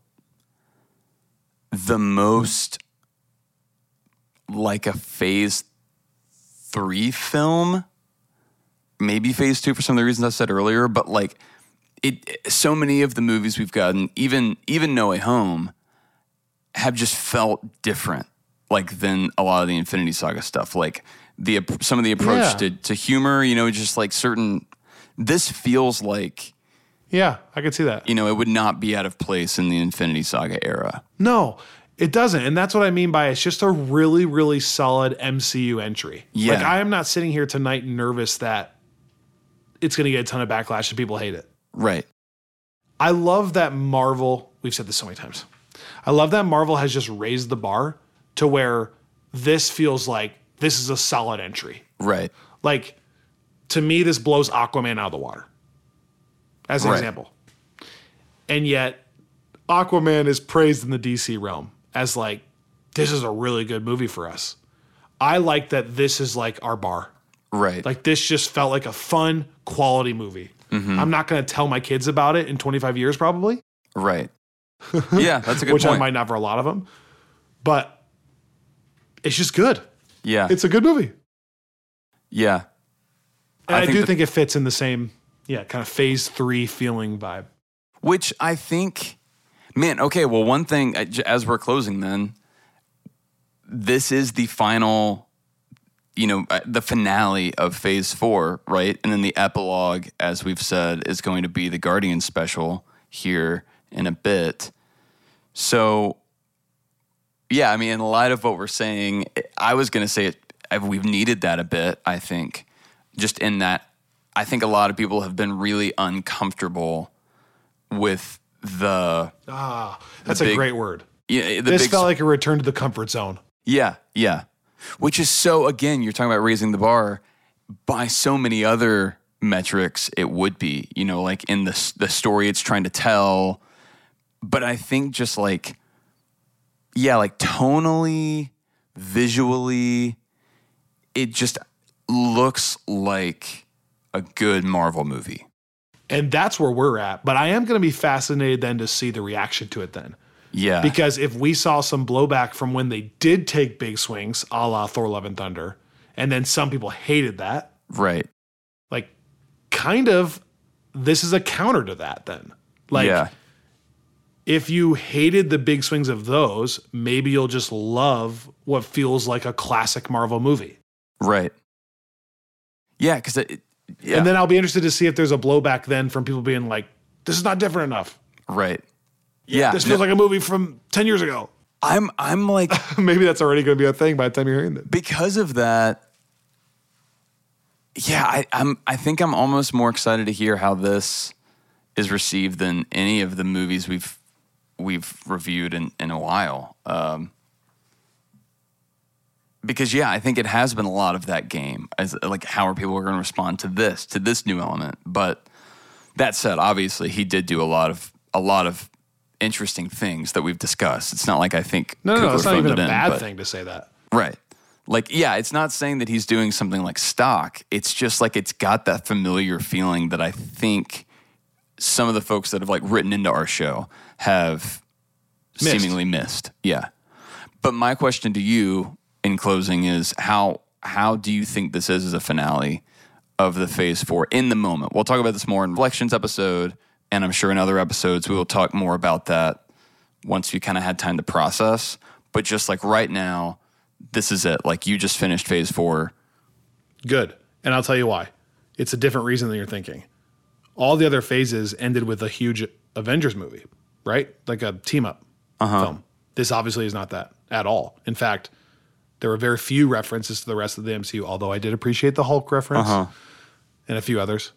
the most like a phase three film, maybe phase two for some of the reasons I said earlier, but like it, so many of the movies we've gotten, even even No Way Home, have just felt different, like than a lot of the Infinity Saga stuff. Like the some of the approach Yeah. to to humor, you know, just like certain. This feels like. Yeah, I could see that. You know, it would not be out of place in the Infinity Saga era. No, It doesn't. And that's what I mean by it's just a really, really solid M C U entry. Yeah. Like, I am not sitting here tonight nervous that it's going to get a ton of backlash and people hate it. Right. I love that Marvel, we've said this so many times. I love that Marvel has just raised the bar to where this feels like this is a solid entry. Right. Like, to me, this blows Aquaman out of the water, as an Right. example. And yet, Aquaman is praised in the D C realm as like, this is a really good movie for us. I like that this is like our bar. Right. Like, this just felt like a fun, quality movie. Mm-hmm. I'm not going to tell my kids about it in twenty-five years, probably. Right. Yeah, that's a good Which point. I might not for a lot of them. But it's just good. Yeah. It's a good movie. yeah. And I, think do that- think it fits in the same, yeah, kind of phase three feeling vibe. Which I think, man, okay, well, one thing, uh, j- as we're closing then, this is the final, you know, uh, the finale of phase four, right? And then the epilogue, as we've said, is going to be the Guardian special here in a bit. So, yeah, I mean, in light of what we're saying, I was going to say it, we've needed that a bit, I think, just in that I think a lot of people have been really uncomfortable with the Ah, that's a big- great word. yeah the This big felt like a return to the comfort zone. yeah yeah which is so, again, you're talking about raising the bar by so many other metrics. It would be, you know, like in the the story it's trying to tell, but I think just like yeah like tonally, visually, it just looks like a good Marvel movie. And that's where we're at. But I am going to be fascinated then to see the reaction to it then. Yeah. Because if we saw some blowback from when they did take big swings, a la Thor Love and Thunder, and then some people hated that, Right. like, kind of, this is a counter to that then. Like, yeah. if you hated the big swings of those, maybe you'll just love what feels like a classic Marvel movie. Right. Yeah, because it, yeah. And then I'll be interested to see if there's a blowback then from people being like, this is not different enough. right. Yeah. This feels like a movie from ten years ago. I'm I'm like Maybe that's already going to be a thing by the time you're hearing it. because of that. Yeah, I, I'm. I think I'm almost more excited to hear how this is received than any of the movies we've we've reviewed in, in a while. Um, because yeah, I think it has been a lot of that game. As like, how are people going to respond to this, to this new element? But that said, obviously, he did do a lot of a lot of interesting things that we've discussed. It's not like I think No, no, no. Coogler It's not phoned even a it in, bad but- thing to say that. Right. Like, yeah, it's not saying that he's doing something like stock. It's just like it's got that familiar feeling that I think some of the folks that have like written into our show have Missed. seemingly missed. Yeah. But my question to you in closing is how how do you think this is as a finale of the phase four in the moment? We'll talk about this more in Reflections episode, and I'm sure in other episodes we will talk more about that once we kind of had time to process. But just like right now, this is it. Like, you just finished phase four. Good. And I'll tell you why. It's a different reason than you're thinking. All the other phases ended with a huge Avengers movie, right? Like a team up film. This obviously is not that at all. In fact, there were very few references to the rest of the M C U, although I did appreciate the Hulk reference and a few others.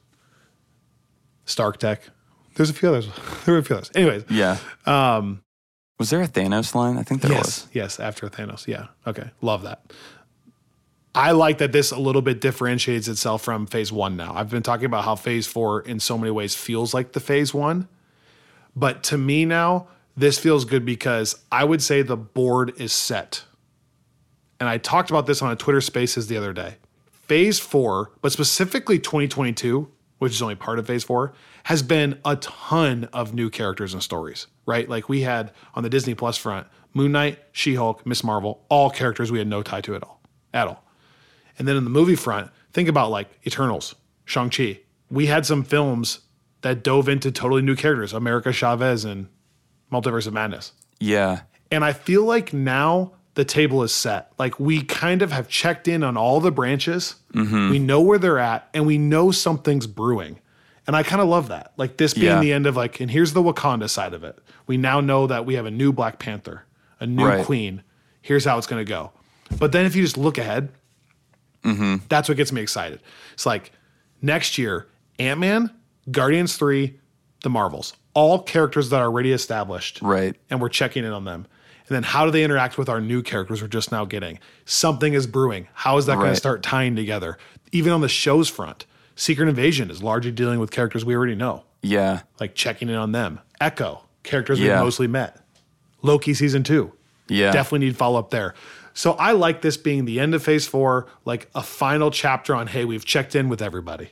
Stark Tech. There's a few others. There were a few others. Anyways. Yeah. Um, was there a Thanos line? I think there Yes. was. Yes. After Thanos. Yeah. Okay. Love that. I like that this a little bit differentiates itself from phase one now. I've been talking about how phase four in so many ways feels like the phase one. But to me now, this feels good because I would say the board is set. And I talked about this on a Twitter Spaces the other day. Phase four, but specifically twenty twenty-two, which is only part of phase four, has been a ton of new characters and stories, right? Like we had on the Disney Plus front, Moon Knight, She-Hulk, Miss Marvel, all characters we had no tie to at all, at all. And then in the movie front, think about like Eternals, Shang-Chi. We had some films that dove into totally new characters, America Chavez and Multiverse of Madness. Yeah. And I feel like now the table is set. Like we kind of have checked in on all the branches. Mm-hmm. We know where they're at and we know something's brewing. And I kind of love that. Like this being Yeah. the end of like, and here's the Wakanda side of it. We now know that we have a new Black Panther, a new Right. queen. Here's how it's going to go. But then if you just look ahead, Mm-hmm. that's what gets me excited. It's like next year, Ant-Man, Guardians three, the Marvels, all characters that are already established. Right. And we're checking in on them. And then how do they interact with our new characters we're just now getting? Something is brewing. How is that going Right. to start tying together? Even on the show's front, Secret Invasion is largely dealing with characters we already know, Yeah. like checking in on them. Echo, characters Yeah. we've mostly met. Loki season two. Yeah. Definitely need follow up there. So I like this being the end of phase four, like a final chapter on, hey, we've checked in with everybody.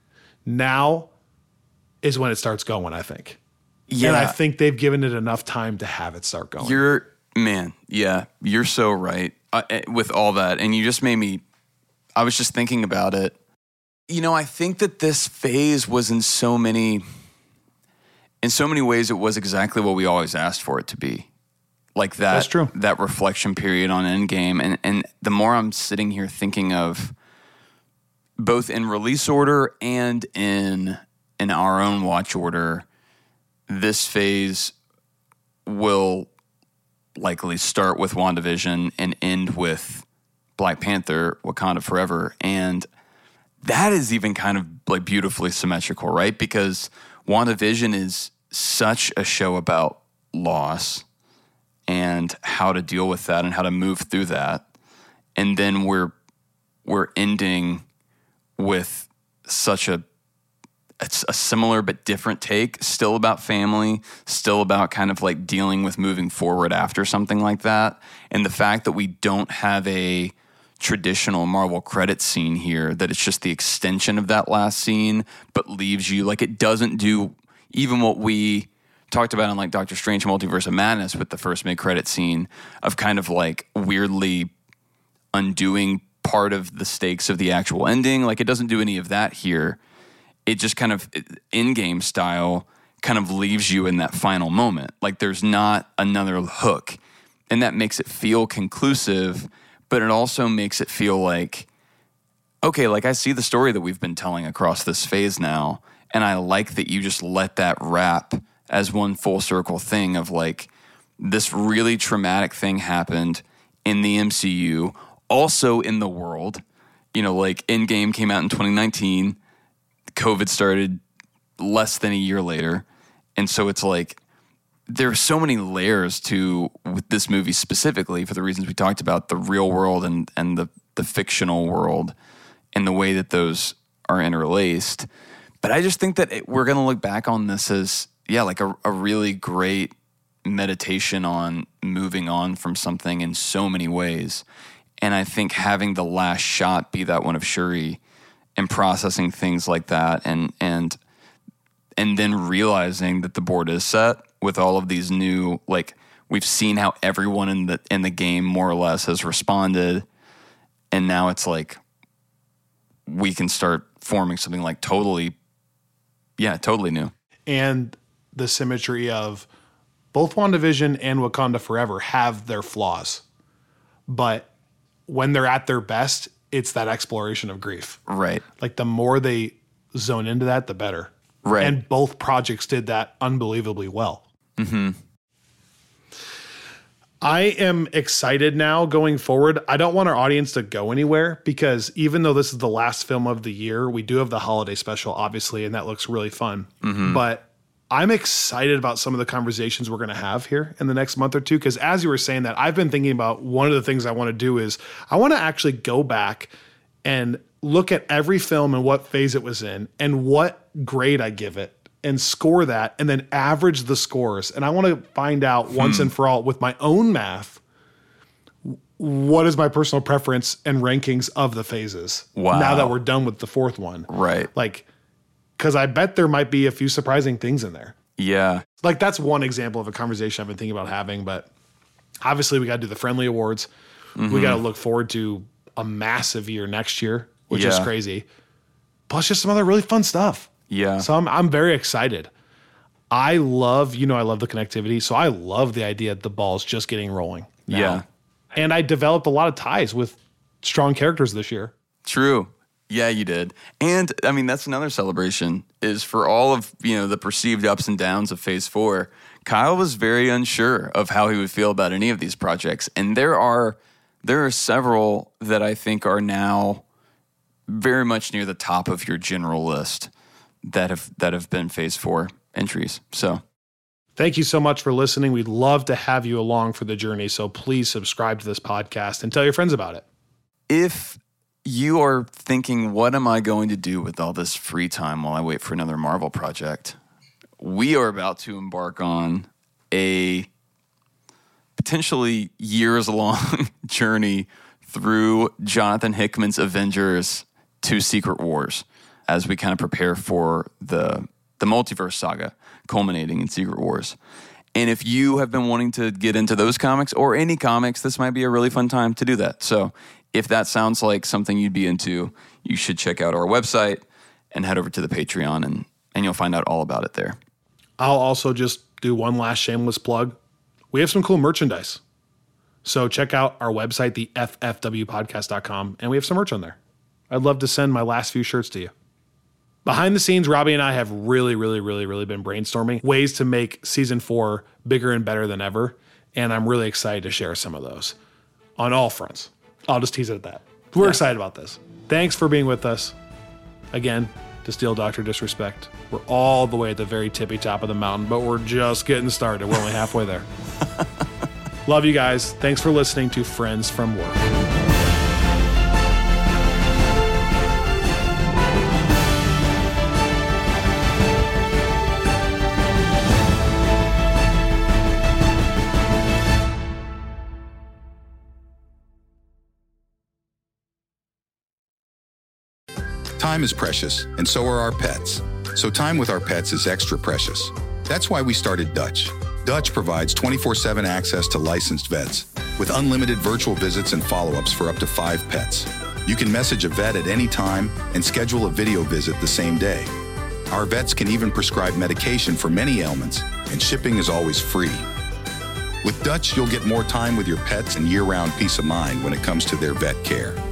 Now is when it starts going, I think. Yeah. And I think they've given it enough time to have it start going. You're, man, yeah, you're so right uh, eh, with all that. And you just made me, I was just thinking about it. You know, I think that this phase was in so many, in so many ways, it was exactly what we always asked for it to be. Like that, That's true. that reflection period on Endgame. And, and the more I'm sitting here thinking of both in release order and in, in our own watch order, this phase will likely start with WandaVision and end with Black Panther, Wakanda Forever. And that is even kind of like beautifully symmetrical, right? Because WandaVision is such a show about loss and how to deal with that and how to move through that. And then we're we're ending with such a it's a similar but different take, still about family, still about kind of like dealing with moving forward after something like that. And the fact that we don't have a traditional Marvel credit scene here, that it's just the extension of that last scene, but leaves you like it doesn't do even what we talked about in like Doctor Strange Multiverse of Madness with the first mid-credit scene of kind of like weirdly undoing part of the stakes of the actual ending. Like it doesn't do any of that here. It just kind of in-game style kind of leaves you in that final moment. Like there's not another hook. And that makes it feel conclusive, but it also makes it feel like, okay, like I see the story that we've been telling across this phase now. And I like that you just let that wrap as one full circle thing of like, this really traumatic thing happened in the M C U, also in the world. You know, like Endgame came out in twenty nineteen. COVID started less than a year later. And so it's like, there are so many layers to with this movie specifically for the reasons we talked about, the real world and, and the, the fictional world and the way that those are interlaced. But I just think that it, we're going to look back on this as, yeah, like a, a really great meditation on moving on from something in so many ways. And I think having the last shot be that one of Shuri and processing things like that and and and then realizing that the board is set with all of these new, like we've seen how everyone in the in the game more or less has responded, and now it's like we can start forming something like totally yeah, totally new. And the symmetry of both WandaVision and Wakanda Forever have their flaws. But when they're at their best, it's that exploration of grief. Right. Like the more they zone into that, the better. Right. And both projects did that unbelievably well. Mm-hmm. I am excited now going forward. I don't want our audience to go anywhere because even though this is the last film of the year, we do have the holiday special, obviously, and that looks really fun. Mm-hmm. But I'm excited about some of the conversations we're going to have here in the next month or two. Because as you were saying that, I've been thinking about one of the things I want to do is I want to actually go back and look at every film and what phase it was in and what grade I give it and score that and then average the scores. And I want to find out once Hmm. and for all with my own math, what is my personal preference and rankings of the phases. Wow. Now that we're done with the fourth one. Right. Like, because I bet there might be a few surprising things in there. Yeah. Like that's one example of a conversation I've been thinking about having, but obviously we got to do the Friendly Awards. Mm-hmm. We got to look forward to a massive year next year, which is Yeah. crazy. Plus just some other really fun stuff. Yeah. So I'm I'm very excited. I love, you know, I love the connectivity. So I love the idea that the ball's just getting rolling now. Yeah. And I developed a lot of ties with strong characters this year. True. Yeah, you did. And I mean, that's another celebration is for all of, you know, the perceived ups and downs of phase four, Kyle was very unsure of how he would feel about any of these projects. And there are there are several that I think are now very much near the top of your general list that have that have been phase four entries. So thank you so much for listening. We'd love to have you along for the journey. So please subscribe to this podcast and tell your friends about it. If you are thinking, what am I going to do with all this free time while I wait for another Marvel project? We are about to embark on a potentially years-long journey through Jonathan Hickman's Avengers to Secret Wars as we kind of prepare for the the multiverse saga culminating in Secret Wars. And if you have been wanting to get into those comics or any comics, this might be a really fun time to do that. So if that sounds like something you'd be into, you should check out our website and head over to the Patreon, and, and you'll find out all about it there. I'll also just do one last shameless plug. We have some cool merchandise. So check out our website, the f f w podcast dot com, and we have some merch on there. I'd love to send my last few shirts to you. Behind the scenes, Robbie and I have really, really, really, really been brainstorming ways to make season four bigger and better than ever. And I'm really excited to share some of those on all fronts. I'll just tease it at that. We're yeah. excited about this. Thanks for being with us. Again, to steal Doctor Disrespect, we're all the way at the very tippy top of the mountain, but we're just getting started. We're only halfway there. Love you guys. Thanks for listening to Friends from Work. Time is precious, and so are our pets. So time with our pets is extra precious. That's why we started Dutch. Dutch provides twenty-four seven access to licensed vets with unlimited virtual visits and follow-ups for up to five pets. You can message a vet at any time and schedule a video visit the same day. Our vets can even prescribe medication for many ailments, and shipping is always free. With Dutch, you'll get more time with your pets and year-round peace of mind when it comes to their vet care.